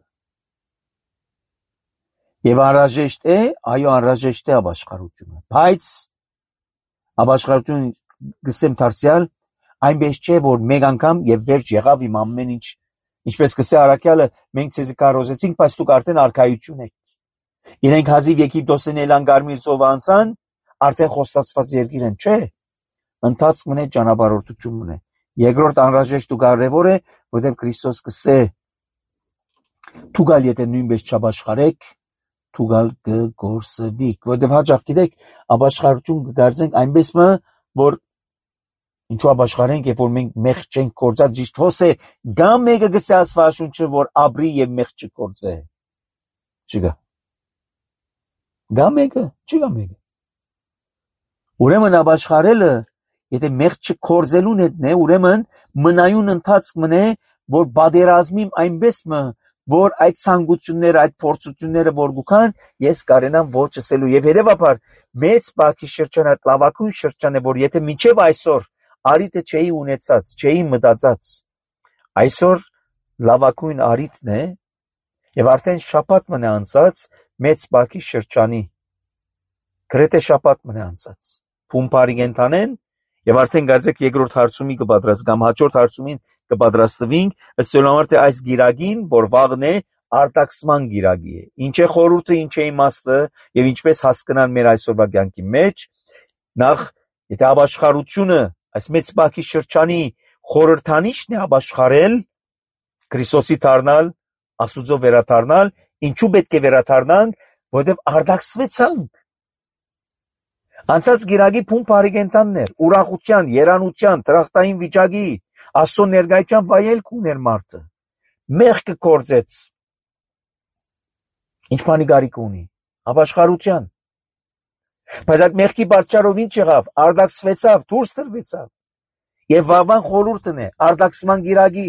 Եվ անհրաժեշտ է, այո, անհրաժեշտ է ապաշխարությունը, բայց ապաշխարություն գսեմ դարձյալ այնպես չէ, որ մեկ անգամ եւ վերջ եղավ իմ ամեն ինչ, ինչպես գսե Արաքյալը, մենք ցեզի կարոզեցինք, բայց դուք արդեն արքայություն եք։ Իրենք հազիվ Եգիպտոսեն ելան Կարմիր ծովը անցան, արդեն խոստացված երկիր են, չէ։ Ընթացք մնե ճանապարհորդություն մնե։ Երկրորդ անհրաժեշտ ու կարևոր է, որտեղ Քրիստոս կսե թուգալ եթե նույնպես չաշխարեք, թուգալ կգործվիք, որտեղ հաճախ գիտեք, ապաշխարություն կգործենք այնպես մը, որ ինչու ապաշխարենք, երբ որ մենք մեղք չենք կործած, ճիշտ հոս է, գա մեկը գսե Աստվածաշունչը, որ ապրի եւ մեղք չկործե։ Չգա։ Գա մեկը, չգա մեկը։ Ուրեմն ապաշխարելը, եթե մեղք չկործելուն հետն է, ուրեմն մնայուն ընթացք մնե, որ բادرազմիմ այնպես մը, որ այդ ցանկությունները, այդ փորձությունները որ գուքան, ես կարենամ ոչսելու եւ երևաբար մեծ բակի շրջանը, լավակույն շրջանը, որ եթե մինչեւ այսօր արիտը չէի ունեցած, չէի մտածած, այսօր լավակույն արիտն է եւ արդեն շաբաթ մնա անցած մեծ բակի շրջանի գրեթե շաբաթ մնա անցած փումփարի կենթանեն եւ արդեն գարձեք երկրորդ հարցումի կպատրաստ կամ հաջորդ հարցումին կպատրաստվենք ըստ ոլամարտ այս գիրագին որ վաղն է արտաքսման գիրագի է ինչ է խորհուրդը ինչ է իմաստը եւ ինչպես հասկանալ մեր այսօրվա կյանքի մեջ նախ եթե ապաշխարությունը այս մեծ բակի շրջանի խորհրդանիշն է ապաշխարել Քրիստոսի դառնալ Աստուծո վերադառնալ ինչու պետք է վերադառնանք որովհետեւ արտաքսվեցանք Անցած գիրագի փումփարի կենտաններ, ուրախության, երանության, տրախտային վիճակի, Աստծո ներկայության վայելք ուներ մարդը։ Մեղքը կործեց։ Ինչ բանի կարիք ունի։ Ապաշխարության։ Բայց այդ մեղքի պատճառով ինչ եղավ։ Արտաքսվեցավ, դուրս տրվեցավ։ Եվ վաղվան խորհուրդն է, արտաքսման գիրագի։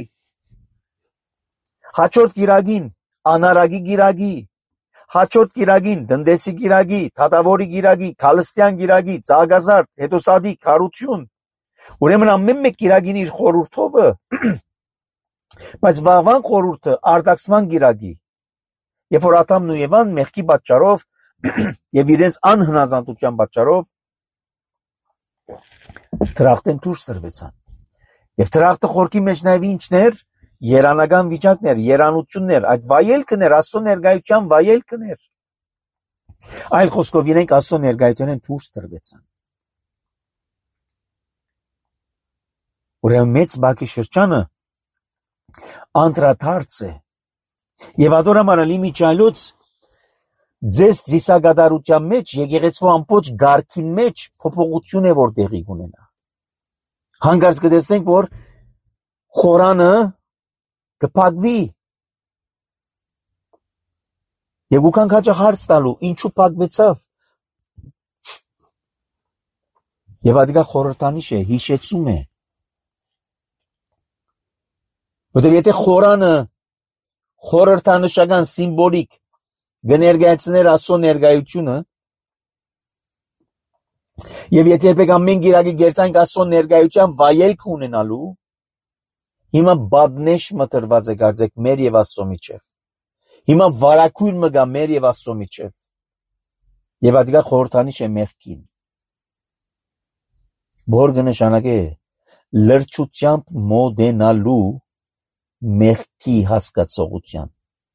Հաջորդ գիրագին, անարագի գիրագի։ Հաջորդ գիրագին, դնդեսի գիրագի, թատավորի գիրագի, քալստյան գիրագի, ծագազարդ, հետո սադիկ, քարություն։ Ուրեմն ամեն մեկ գիրագին իր խորհուրդովը, բայց վաղվան խորհուրդը արտաքսման գիրագի։ Երբ որ Ադամն ու Եվան մեղքի պատճառով եւ իրենց անհնազանդության պատճառով դրախտեն դուրս տրվեցան։ Եվ դրախտը խորքի մեջ նաեւ ինչներ Երանական վիճակներ, երանություններ, այդ վայելքներ, Աստծո ներկայության վայելքներ։ Այլ խոսքով իրենք Աստծո ներկայությունեն դուրս տրվեցան։ Ուրեմն մեծ բակի շրջանը անդրադարձ է։ Եվ ադորամարալի միջայլոց ձեզ ծիսագադարության մեջ, եկեղեցու ամբողջ գարքին մեջ փոփոխություն է որ տեղի ունենա։ Հանկարծ կտեսնենք, որ խորանը կփակվի եւ ուքան քաճա հարց տալու ինչու փակվեցավ եւ ադիգա խորհրդանիշ է հիշեցում է որտեղ եթե խորանը խորհրդանշական սիմվոլիկ կներկայացներ Աստծո ներկայությունը եւ եթե երբեք ամեն գիրակի գերցանք Աստծո ներկայության վայելք ունենալու Հիմա բադնեշ մտրված է գարձեք մեր եւ Աստծո միջև։ Հիմա վարակույր մը գա մեր եւ Աստծո միջև։ Եվ ադիգա խորհրդանիշ է մեղքին։ Որ կնշանակե լրջությամբ մոդենալու մեղքի հասկացողության։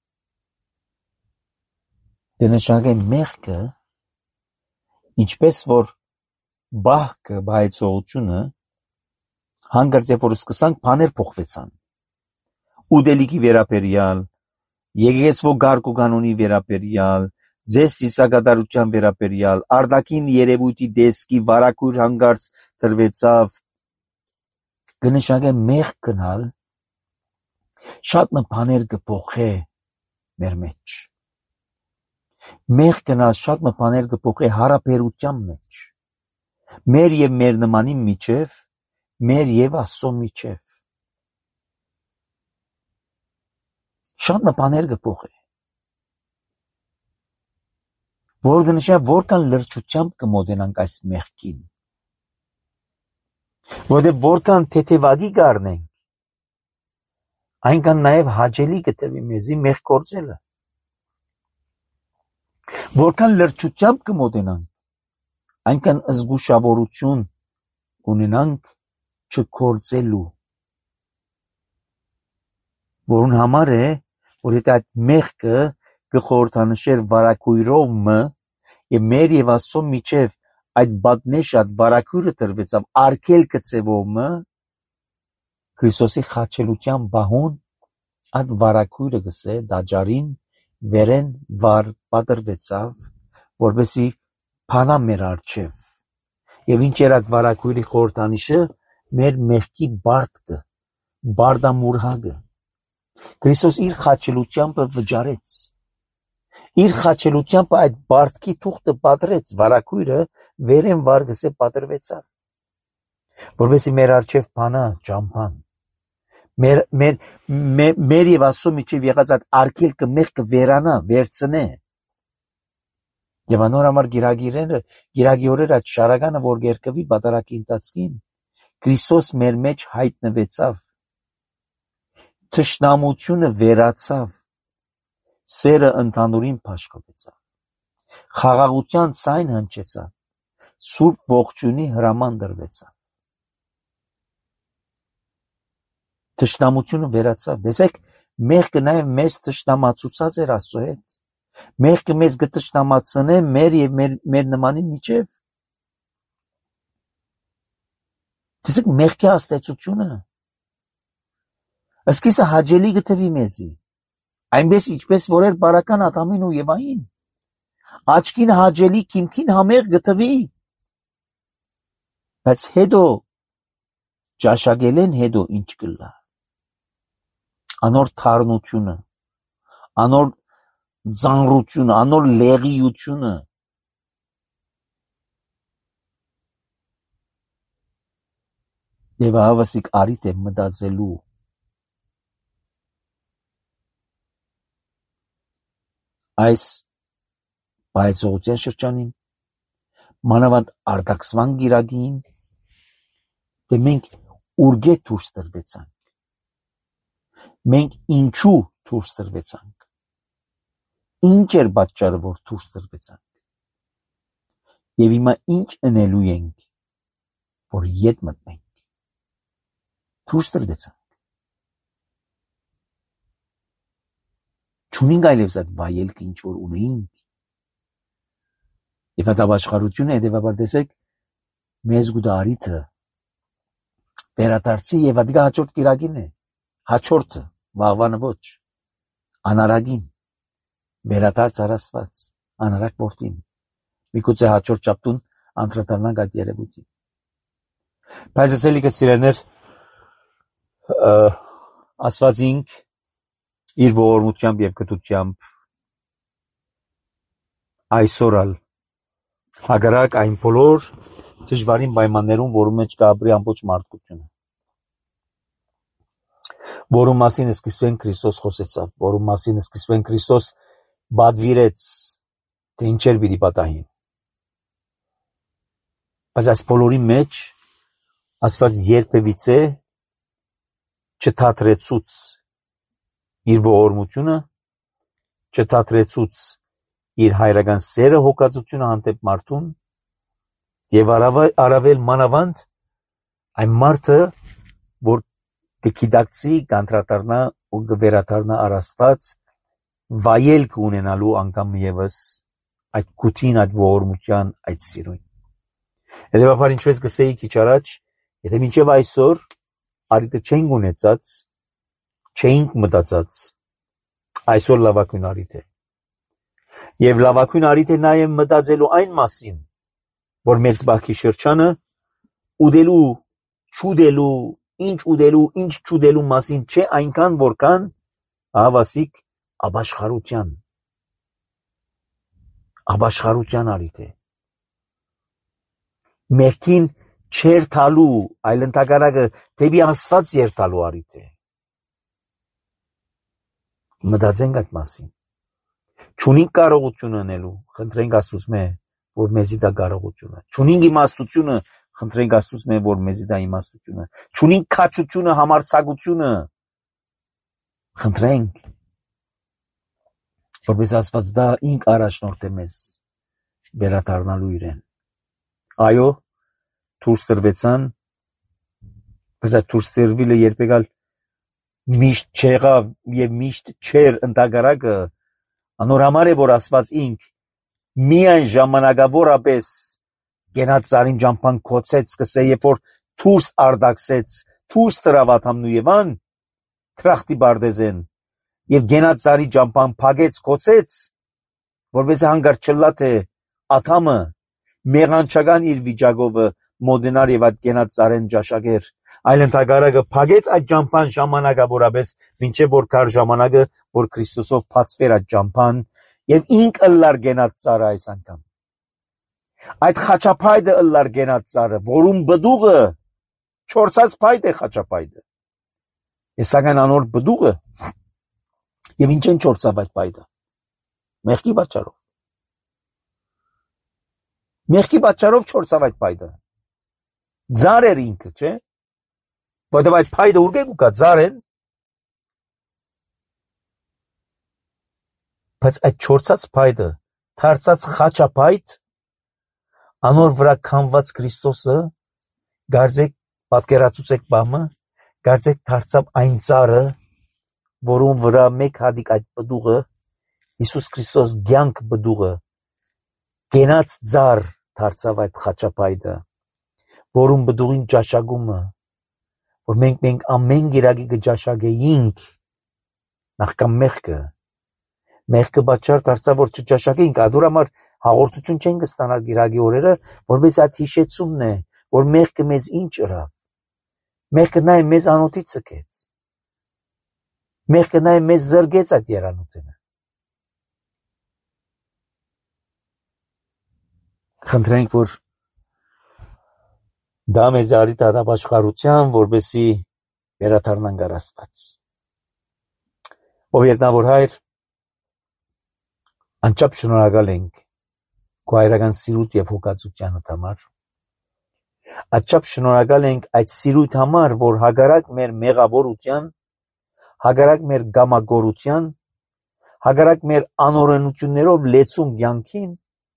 Դնշանակե մեղքը ինչպես որ բահկը բայցողությունը հանգարց երբ որ սկսանք բաներ փոխվեցան ուդելիքի վերաբերյալ եկեղեցու գարկու կանոնի վերաբերյալ ձեզ ծիսագադարության վերաբերյալ արդակին երևույթի դեսքի վարակույր հանգարց դրվեցավ կնշանակե մեղ կնալ շատ մը բաներ կփոխե մեր մեջ մեղ կնալ շատ մը բաներ կփոխե հարաբերության մեջ մեր եւ մեր նմանի միջև մեր եւ Աստծո միջև շատ մը բաներ կփոխե որ կնշանակե որքան լրջությամբ կմոտենանք այս մեղքին որտեղ որքան թեթևագի կառնենք այնքան նաեւ հաճելի կտևի մեզի մեղ կործելը որքան լրջությամբ կմոտենանք այնքան զգուշավորություն կունենանք չկործելու որուն համար է որ եթե այդ մեղքը գխորհրդանշեր վարակույրովը եւ մեր եւ Աստծո միջև այդ բատնեշատ վարակույրը տրվեցավ արգելքը ծևովը Քրիստոսի խաչելության բահուն այդ վարակույրը գսե դաջարին վերեն վար պատրվեցավ որբեսի փանա մեր արչև եւ ինչ էր այդ վարակույրի խորհրդանիշը մեր մեղքի բարտկը բարդամուրհագը Քրիստոս իր խաչելությամբ վճարեց իր խաչելությամբ այդ բարտքի թուղթը պատրեց վարակույրը վերեն վար գսե պատրվեցավ որբեսի մեր արչև փանա ճամփան մեր եւ Աստծո միջև եղած այդ արգելքը մեղքը վերանա վերցնե եւ անոր համար գիրագիորեր այդ շարականը որ երկվի բادرակի ընթացքին Քրիստոս մեր մեջ հայտնվեցավ թշնամությունը վերացավ սերը ընդհանուրին փաշկվեցավ խաղաղության ցայն հնչեցավ սուրբ ողջունի հրաման դրվեցավ Թշնամությունը վերացավ, դեսեք, մեղքը նաև մեզ թշնամացուցած էր Աստծո հետ, մեղքը մեզ գտշնամացնե մեր և մեր նմանի միջև, դեսեք, մեղքի աստեցությունը, ըսկիսը հաջելի գտվի մեզի, այնպես ինչպես որ էր բարական Ադամին ու Եվային, աչքին հաջելի քիմքին համեղ գտվի, բայց հետո ճաշակելեն հետո ինչ կլա անոր թարնությունը, անոր ձանրությունը, անոր լեղիությունը եւ հավասիկ արիտ է մտածելու այս բայցողության շրջանին մանավանդ արտաքսման գիրագին դե մենք ուրգե դուրս տրվեցանք մենք ինչու դուրս տրվեցանք ինչ էր պատճառը որ դուրս տրվեցանք եւ հիմա ինչ ընելու ենք որ ետ մտնենք դուրս տրվեցանք չունենք այլևս այդ վայելքը ինչ որ ունեինք եւ այդ ապաշխարությունը հետեւաբար տեսեք մեզ գուդարիթը վերադարձի եւ այդ հաջորդ կիրագին է հաջորդը վաղվանը ոչ անարագին վերադարձ արասված անարակ որդին միգուցե հաջորդ շաբթուն անդրադառնանք այդ երևույթին բայց ասելիքը սիրելիներ ասվածինք իր ողորմությամբ եւ գթությամբ այսօրալ հագարակ այն բոլոր դժվարին պայմաններում որում մեջ կա ապրի ամբողջ մարդկությունը որում մասին սկիզբեն Քրիստոս խոսեցավ, որում մասին սկիզբեն Քրիստոս բադվիրեց, թե ինչեր պիտի պատահին։ Բայց այս բոլորի մեջ Աստված երբևիցե չթատրեցուց իր ողորմությունը, չթատրեցուց իր հայրական սերը հոգածությունը հանդեպ մարդուն եւ առավել մանավանդ այն մարդը, որ կգիտակցի կանտրատարնա ու կվերադառնա առաստված վայելք ունենալու անգամ եւս այդ գութին այդ ողորմության այդ սիրուն հետեւաբար ինչպես գսեի քիչ առաջ եթե մինչեւ այսօր արիտը չենք ունեցած չենք մտածած այսօր լավագույն արիտ է եւ լավագույն արիտ է նաեւ մտածելու այն մասին որ մեր զբաղքի շրջանը ուդելու չուդելու ինչ ուդելու, ինչ չուդելու մասին չէ այնքան որքան հավասիկ ապաշխարության արիտ է մեղքին չեր տալու այլ ընդհակառակը դեպի Աստված երթալու արիտ է մտածենք այդ մասին չունենք կարողություն անելու խնդրենք Աստծո որ մեզի դա կարողությունը չունենք իմաստությունը խնդրենք Աստծուց որ մեզի դա իմաստությունը չունենք քաջությունը համարձակությունը խնդրենք որպես Աստված դա ինք առաջնորդե մեզ վերադառնալու իրեն այո դուրս տրվեցան բայց այդ դուրս տրվելը երբեկալ միշտ չեղավ եւ միշտ չէր ընդհակառակը Անոր համար է, որ ասված ինք միայն ժամանակավորապես գենած ծարին ճամփան կոծեց, սկսե, երբ որ թուրս արդակսեց, թուրս տրավաթամնու Եվան, թրախտի բարդեզեն, եւ գենած ծարի ճամփան փագեց, կոծեց, որպես հանգար չլա թե աթամը մեղանչական իր վիճակովը մոդենար եւ այդ գենած ծարեն ճաշակեր, այլ ընդհակառակը փագեց այդ ճամփան ժամանակավորապես, մինչեւ որ կար ժամանակը, որ Քրիստոսով բացվեր այդ ճամփան եւ ինք ըլլար գենած ծարը այս անգամ։ Այդ խաչապայդը ըլլար գենած ծարը, որում բդուղը չորցած փայտ է խաչապայդը։ Ես սակայն անոր բդուղը եւ ինչ են չորցավ այդ փայտը։ Մեղքի պատճառով։ Մեղքի պատճառով չորցավ այդ փայտը։ Ձար էր ինքը, չէ՞։ Որտեւ այդ փայտը ուր կա ձար են։ Բայց այդ չորցած փայտը, թարցած խաչապայտ, անոր վրա քամված Քրիստոսը, գարձեք պատկերացուցեք բամը, գարձեք դարձավ այն ծառը, որում վրա մեկ հատիկ այդ բդուղը, Հիսուս Քրիստոս գյանք բդուղը, գենած ծառ դարձավ այդ խաչապայտը, որում բդուղին ճաշակումը, որ մենք ամեն գիրակի կճաշակեինք, նախքան մեղքը պատճառ դարձավ, որ չճաշակեինք, adուր համար հաղորդություն չենք ստանալ գիրակի օրերը, որպես այդ հիշեցումն է, որ մեղքը մեզ ինչ ըրավ, մեղքը նաև մեզ անոթից ցկեց, մեղքը նաև մեզ զրկեց այդ երանութենը։ Խնդրենք, որ դա մեզ արի դատապաշխարության, որպեսզի վերադառնանք առ Աստված։ Ով երկնավոր Հայր, անչափ շնորհակալ ենք քո հայրական սիրուտ եւ հոգացությանդ համար։ Անչափ շնորհակալ ենք այդ սիրույթ համար, որ հագարակ մեր մեղավորության, հագարակ մեր գամագորության, հագարակ մեր անօրենություններով լեցուն կյանքին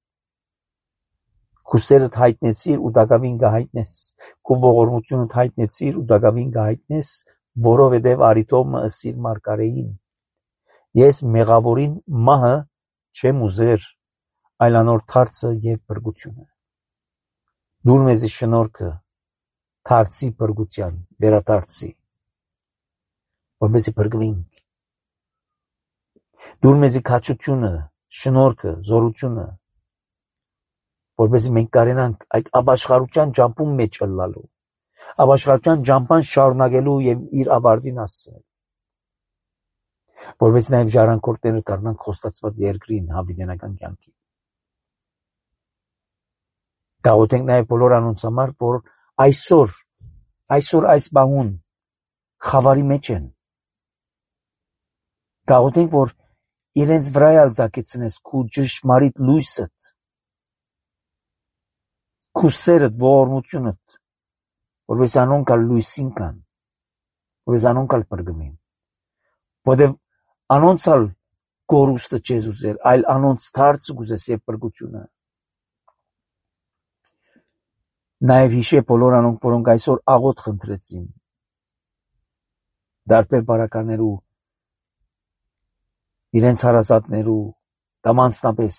քո սերդ հայտնեցիր ու դակավին կհայտնես, քո ողորմությունդ հայտնեցիր ու դակավին կհայտնես, որովհետև արիթով մը ըսիր մարգարեին։ Ես մեղավորին մահը չեմ ուզեր, այլ անոր թարցը եւ բրգությունը։ Դուր մեզի շնորհքը թարցի բրգության, վերադարձի, որպեսզի բրգվենք։ Դուր մեզի քաջությունը, շնորհքը, զորությունը, որպեսզի մենք կարենանք այդ ապաշխարության ճամփուն մեջ ըլլալու, ապաշխարության ճամփան շարունակելու եւ իր ավարտին հասցնել, որպեսզի նաեւ ժառանգորդները դառնանք խոստացված երկրին հավիտենական կյանքի։ Գաղութենք նաեւ բոլոր անոնց համար, որ այսօր այս բահուն խավարի մեջ են։ Գաղութենք, որ իրենց վրա ալցակեցնես քու ճշմարիտ լույսդ, քու սերդ, ողորմությունդ, որպես անոնք ալ լույսին կան, որպես անոնք ալ բրգմին, որտեւ անոնց ալ գորուստը չես ուզեր, այլ անոնց թարցը գուզես եւ բրգությունը։ Նաեւ հիշե բոլոր անոնք, որոնք այսօր աղոտ խնդրեցին, դարբեր բարականերու, իրենց հարազատներու, դամանցնապես,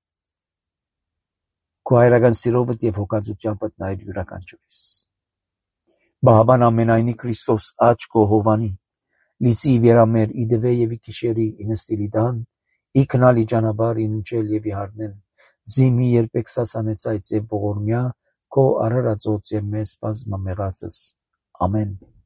քո հայրական սիրովդ եւ հոգացությամբ նաեւ յուրաքանչյուրիս։ Բահաբան ամենայնի Քրիստոս աճ քո հովանի, լիցի վերամեր իդվե եւ իքիշերի ինստիլի դան, իքնալի ճանաբար ինուչել եւ իհարնել, զիմի երբեք սասանեցայց եւ ողորմյա, քո արարածոց եւ մեզ բազմամեղածս։ Ամեն։